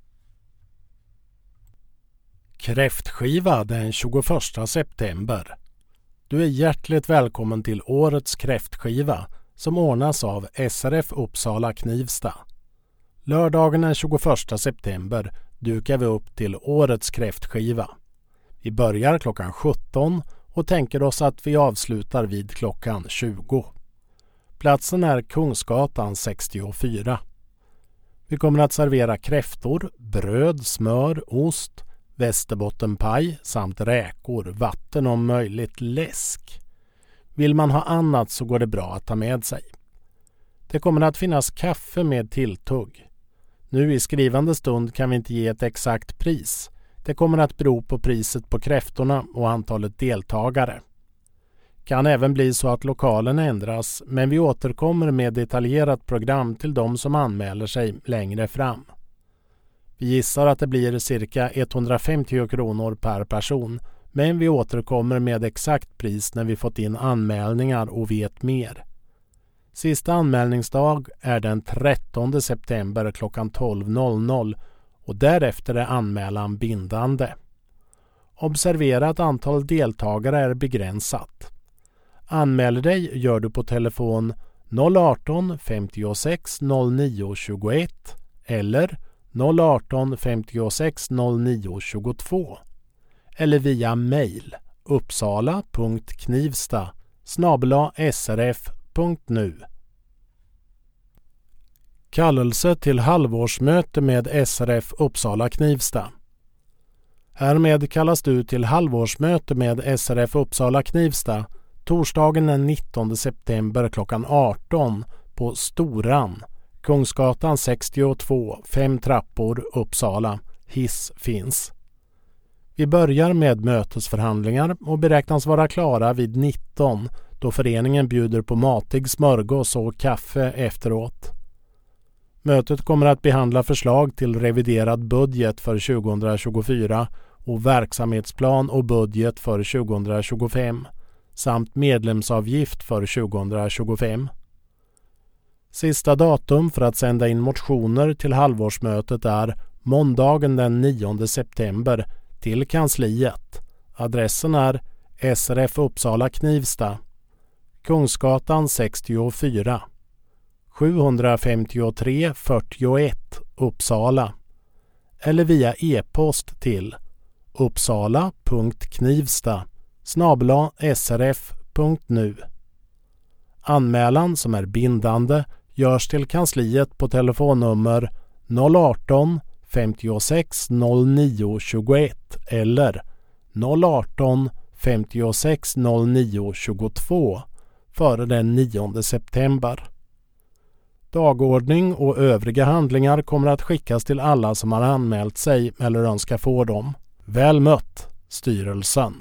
Kräftskiva den tjugoförsta september. Du är hjärtligt välkommen till årets kräftskiva som ordnas av S R F Uppsala Knivsta. Lördagen den tjugoförsta september dukar vi upp till årets kräftskiva. Vi börjar klockan sjutton och tänker oss att vi avslutar vid klockan tjugo. Platsen är Kungsgatan sextiofyra. Vi kommer att servera kräftor, bröd, smör, ost, västerbottenpaj samt räkor, vatten och om möjligt läsk. Vill man ha annat så går det bra att ta med sig. Det kommer att finnas kaffe med tilltugg. Nu i skrivande stund kan vi inte ge ett exakt pris. Det kommer att bero på priset på kräftorna och antalet deltagare. Kan även bli så att lokalen ändras, men vi återkommer med detaljerat program till de som anmäler sig längre fram. Vi gissar att det blir cirka etthundrafemtio kronor per person, men vi återkommer med exakt pris när vi fått in anmälningar och vet mer. Sista anmälningsdag är den trettonde september klockan tolv och därefter är anmälan bindande. Observera att antal deltagare är begränsat. Anmäl dig gör du på telefon noll arton femtiosex noll nio tjugoett eller noll arton femtiosex noll nio tjugotvå eller via mejl uppsala punkt knivsta snabel-a s r f punkt nu. Kallelse till halvårsmöte med S R F Uppsala Knivsta. Härmed kallas du till halvårsmöte med S R F Uppsala Knivsta torsdagen den nittonde september klockan arton på Storan, Kungsgatan sextiotvå, fem trappor, Uppsala. Hiss finns. Vi börjar med mötesförhandlingar och beräknas vara klara vid nitton då föreningen bjuder på matig smörgås och kaffe efteråt. Mötet kommer att behandla förslag till reviderad budget för tjugohundratjugofyra och verksamhetsplan och budget för tjugohundratjugofem samt medlemsavgift för tjugohundratjugofem. Sista datum för att sända in motioner till halvårsmötet är måndagen den nionde september till kansliet. Adressen är S R F Uppsala Knivsta, Kungsgatan sextiofyra, sjuhundrafemtiotre fyrtioett Uppsala, eller via e-post till uppsala punkt knivsta snabel-a s r f punkt nu. Anmälan som är bindande görs till kansliet på telefonnummer noll arton femtiosex noll nio tjugoett eller noll arton femtiosex noll nio tjugotvå före den nionde september. Dagordning och övriga handlingar kommer att skickas till alla som har anmält sig eller önskar få dem. Väl mött, styrelsen.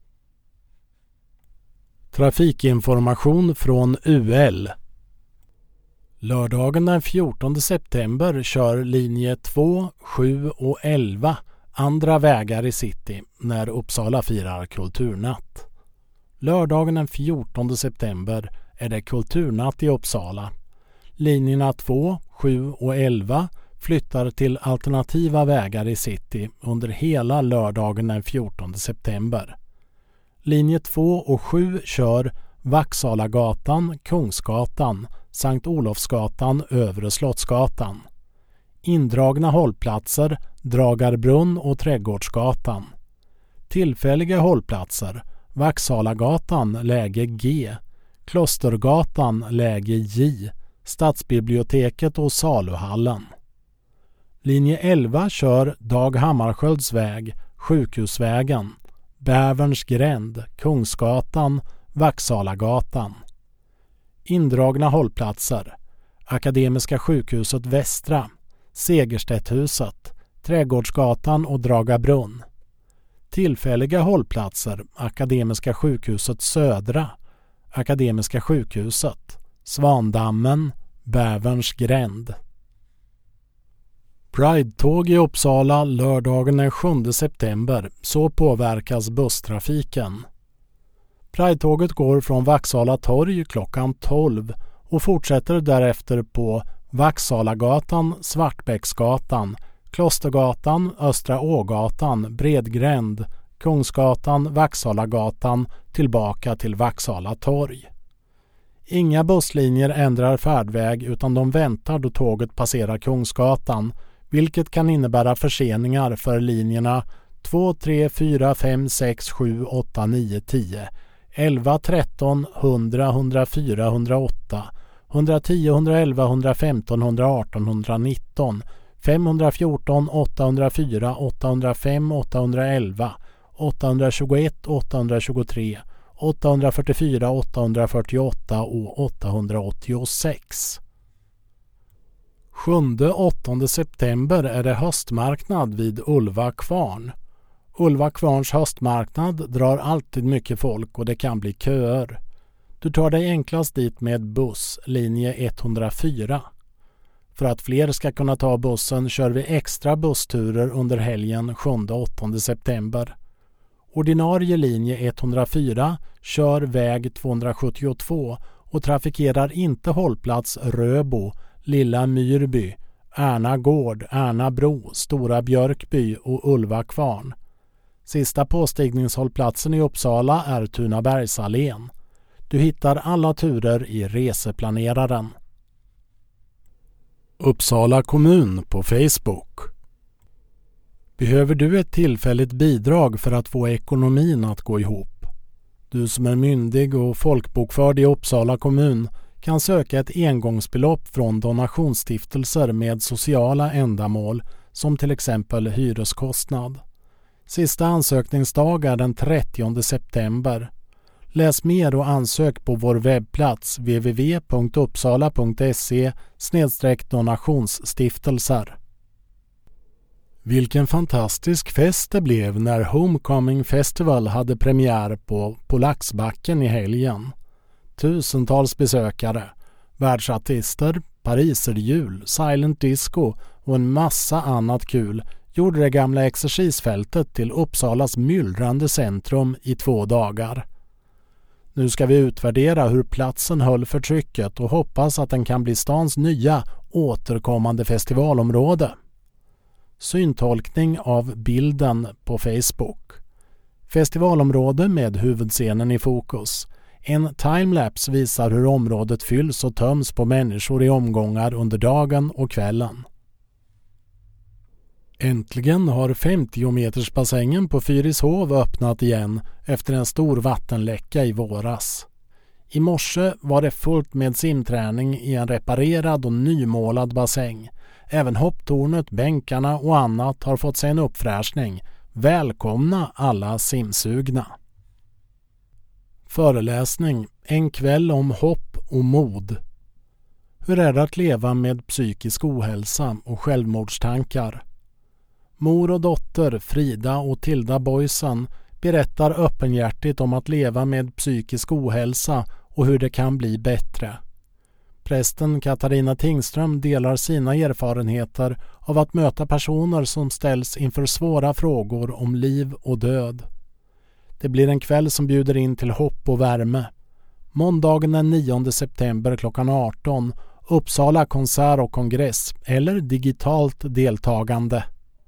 Trafikinformation från U L. Lördagen den fjortonde september kör linje två, sju och elva andra vägar i city när Uppsala firar kulturnatt. Lördagen den fjortonde september är det kulturnatt i Uppsala. Linjerna två, sju och elva flyttar till alternativa vägar i city under hela lördagen den fjortonde september. Linje två och sju kör Vaxhalagatan, Kungsgatan, Sankt Olofsgatan, Övre Slottsgatan. Indragna hållplatser Dragarbrunn och Trädgårdsgatan. Tillfälliga hållplatser Vaxhalagatan läge G, Klostergatan läge J, Stadsbiblioteket och Saluhallen. Linje elva kör Dag Hammarskjölds väg, Sjukhusvägen, Bäverns gränd, Kungsgatan, Vaxhalagatan. Indragna hållplatser Akademiska sjukhuset Västra, Segerstedthuset, Trädgårdsgatan och Dragabrunn. Tillfälliga hållplatser Akademiska sjukhuset Södra, Akademiska sjukhuset, Svandammen, Bäverns gränd. Pride-tåg i Uppsala lördagen den sjunde september, så påverkas busstrafiken. Pride-tåget går från Vaxhala torg klockan tolv och fortsätter därefter på Vaxhalagatan, Svartbäcksgatan, Klostergatan, Östra Ågatan, Bredgränd, Kungsgatan, Vaxhalagatan tillbaka till Vaxhala torg. Inga busslinjer ändrar färdväg utan de väntar då tåget passerar Kungsgatan, vilket kan innebära förseningar för linjerna två, tre, fyra, fem, sex, sju, åtta, nio, tio, elva, tretton, hundra, hundrafyra, hundraåtta, hundratio, hundraelva, hundrafemton, hundraarton, hundranitton, femhundrafjorton, åttahundrafyra, åttahundrafem, åttahundraelva, åttahundratjugoett, åttahundratjugotre, åttahundrafyrtiofyra, åttahundrafyrtioåtta och åttahundraåttiosex. sjunde åttonde september är det höstmarknad vid Ulva kvarn. Ulva kvarns höstmarknad drar alltid mycket folk och det kan bli köer. Du tar dig enklast dit med buss, linje etthundrafyra. För att fler ska kunna ta bussen kör vi extra bussturer under helgen sjunde åttonde september. Ordinarie linje etthundrafyra kör väg tvåhundrasjuttiotvå och trafikerar inte hållplats Röbo, Lilla Myrby, Ärna gård, Ärna bro, Stora Björkby och Ulva kvarn. Sista påstigningshållplatsen i Uppsala är Tunabergsallén. Du hittar alla turer i reseplaneraren. Uppsala kommun på Facebook. Behöver du ett tillfälligt bidrag för att få ekonomin att gå ihop? Du som är myndig och folkbokförd i Uppsala kommun kan söka ett engångsbelopp från donationsstiftelser med sociala ändamål som till exempel hyreskostnad. Sista ansökningsdag är den trettionde september. Läs mer och ansök på vår webbplats w w w punkt uppsala punkt se slash donationsstiftelser. Vilken fantastisk fest det blev när Homecoming Festival hade premiär på Polacksbacken i helgen. Tusentals besökare, världsartister, pariserhjul, silent disco och en massa annat kul gjorde det gamla exercisfältet till Uppsalas myllrande centrum i två dagar. Nu ska vi utvärdera hur platsen höll för trycket och hoppas att den kan bli stans nya återkommande festivalområde. Syntolkning av bilden på Facebook. Festivalområde med huvudscenen i fokus. En timelapse visar hur området fylls och töms på människor i omgångar under dagen och kvällen. Äntligen har femtio-metersbassängen på Fyrishov öppnat igen efter en stor vattenläcka i våras. I morse var det fullt med simträning i en reparerad och nymålad bassäng. Även hopptornet, bänkarna och annat har fått sig en uppfräschning. Välkomna alla simsugna. Föreläsning. En kväll om hopp och mod. Hur är det att leva med psykisk ohälsa och självmordstankar? Mor och dotter Frida och Tilda Boysen berättar öppenhjärtigt om att leva med psykisk ohälsa och hur det kan bli bättre. Prästen Katarina Tingström delar sina erfarenheter av att möta personer som ställs inför svåra frågor om liv och död. Det blir en kväll som bjuder in till hopp och värme. Måndagen den nionde september klockan arton, Uppsala konsert och kongress eller digitalt deltagande.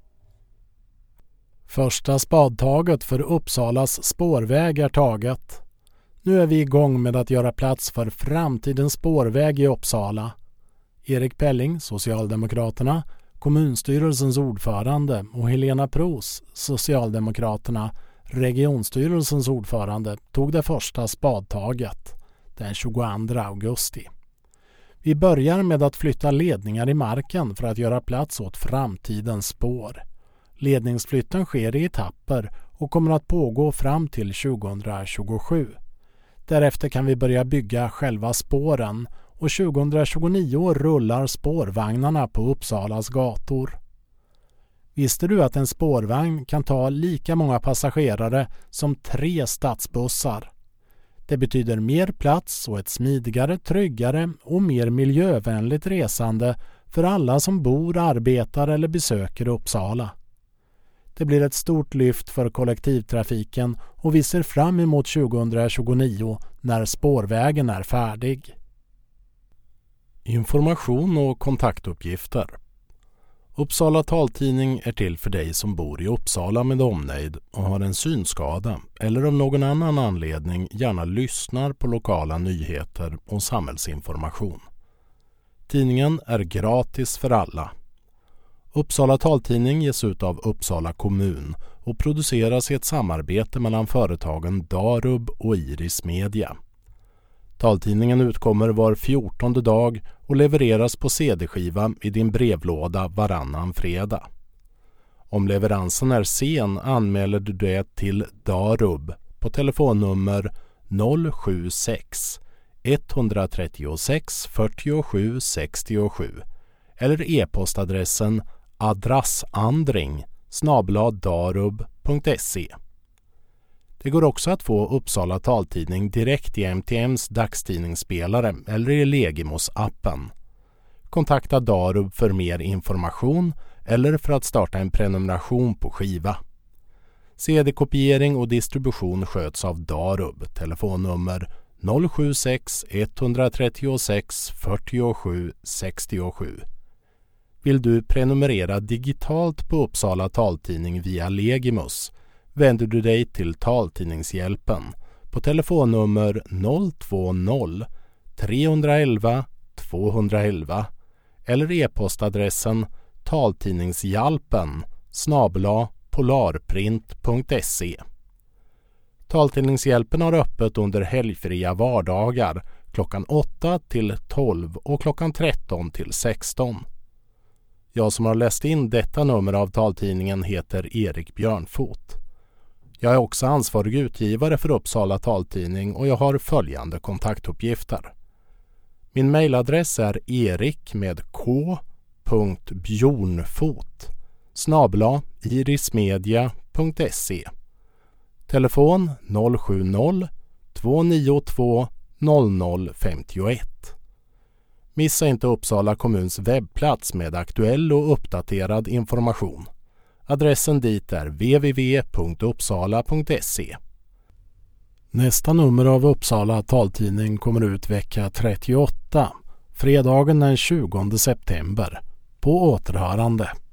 Första spadtaget för Uppsalas spårväg är taget. Nu är vi igång med att göra plats för framtidens spårväg i Uppsala. Erik Pelling, Socialdemokraterna, kommunstyrelsens ordförande och Helena Pros, Socialdemokraterna, regionstyrelsens ordförande, tog det första spadtaget den tjugoandra augusti. Vi börjar med att flytta ledningar i marken för att göra plats åt framtidens spår. Ledningsflytten sker i etapper och kommer att pågå fram till tjugohundratjugosju. Därefter kan vi börja bygga själva spåren och tjugohundratjugonio rullar spårvagnarna på Uppsalas gator. Visste du att en spårvagn kan ta lika många passagerare som tre stadsbussar? Det betyder mer plats och ett smidigare, tryggare och mer miljövänligt resande för alla som bor, arbetar eller besöker Uppsala. Det blir ett stort lyft för kollektivtrafiken och vi ser fram emot tjugohundratjugonio när spårvägen är färdig. Information och kontaktuppgifter. Uppsala taltidning är till för dig som bor i Uppsala med omnejd och har en synskada eller av någon annan anledning gärna lyssnar på lokala nyheter och samhällsinformation. Tidningen är gratis för alla. Uppsala taltidning ges ut av Uppsala kommun och produceras i ett samarbete mellan företagen Darub och Iris Media. Taltidningen utkommer var fjortonde dag och levereras på cd-skiva i din brevlåda varannan fredag. Om leveransen är sen anmäler du det till Darub på telefonnummer noll sju sex ett tre sex fyrtiosju sextiosju eller e-postadressen adressandring snabel-a darub punkt se. Det går också att få Uppsala taltidning direkt i M T M:s dagstidningsspelare eller i Legimos-appen. Kontakta Darub för mer information eller för att starta en prenumeration på skiva. C D-kopiering och distribution sköts av Darub, telefonnummer noll sju sex ett tre sex fyrtiosju sextiosju. Vill du prenumerera digitalt på Uppsala taltidning via Legimos vänder du dig till Taltidningshjälpen på telefonnummer noll två noll tre ett ett två ett ett eller e-postadressen taltidningshjälpen snabel-a polarprint punkt se. Taltidningshjälpen har öppet under helgfria vardagar klockan åtta till tolv och klockan tretton till sexton. Jag som har läst in detta nummer av taltidningen heter Erik Björnfot. Jag är också ansvarig utgivare för Uppsala taltidning och jag har följande kontaktuppgifter. Min mejladress är erik med k punkt bjornfot snabel-a irismedia punkt se. Telefon noll sju noll två nio två noll noll fem ett. Missa inte Uppsala kommuns webbplats med aktuell och uppdaterad information. Adressen dit är w w w punkt uppsala punkt se. Nästa nummer av Uppsala taltidning kommer ut vecka trettioåtta, fredagen den tjugonde september. På återhörande.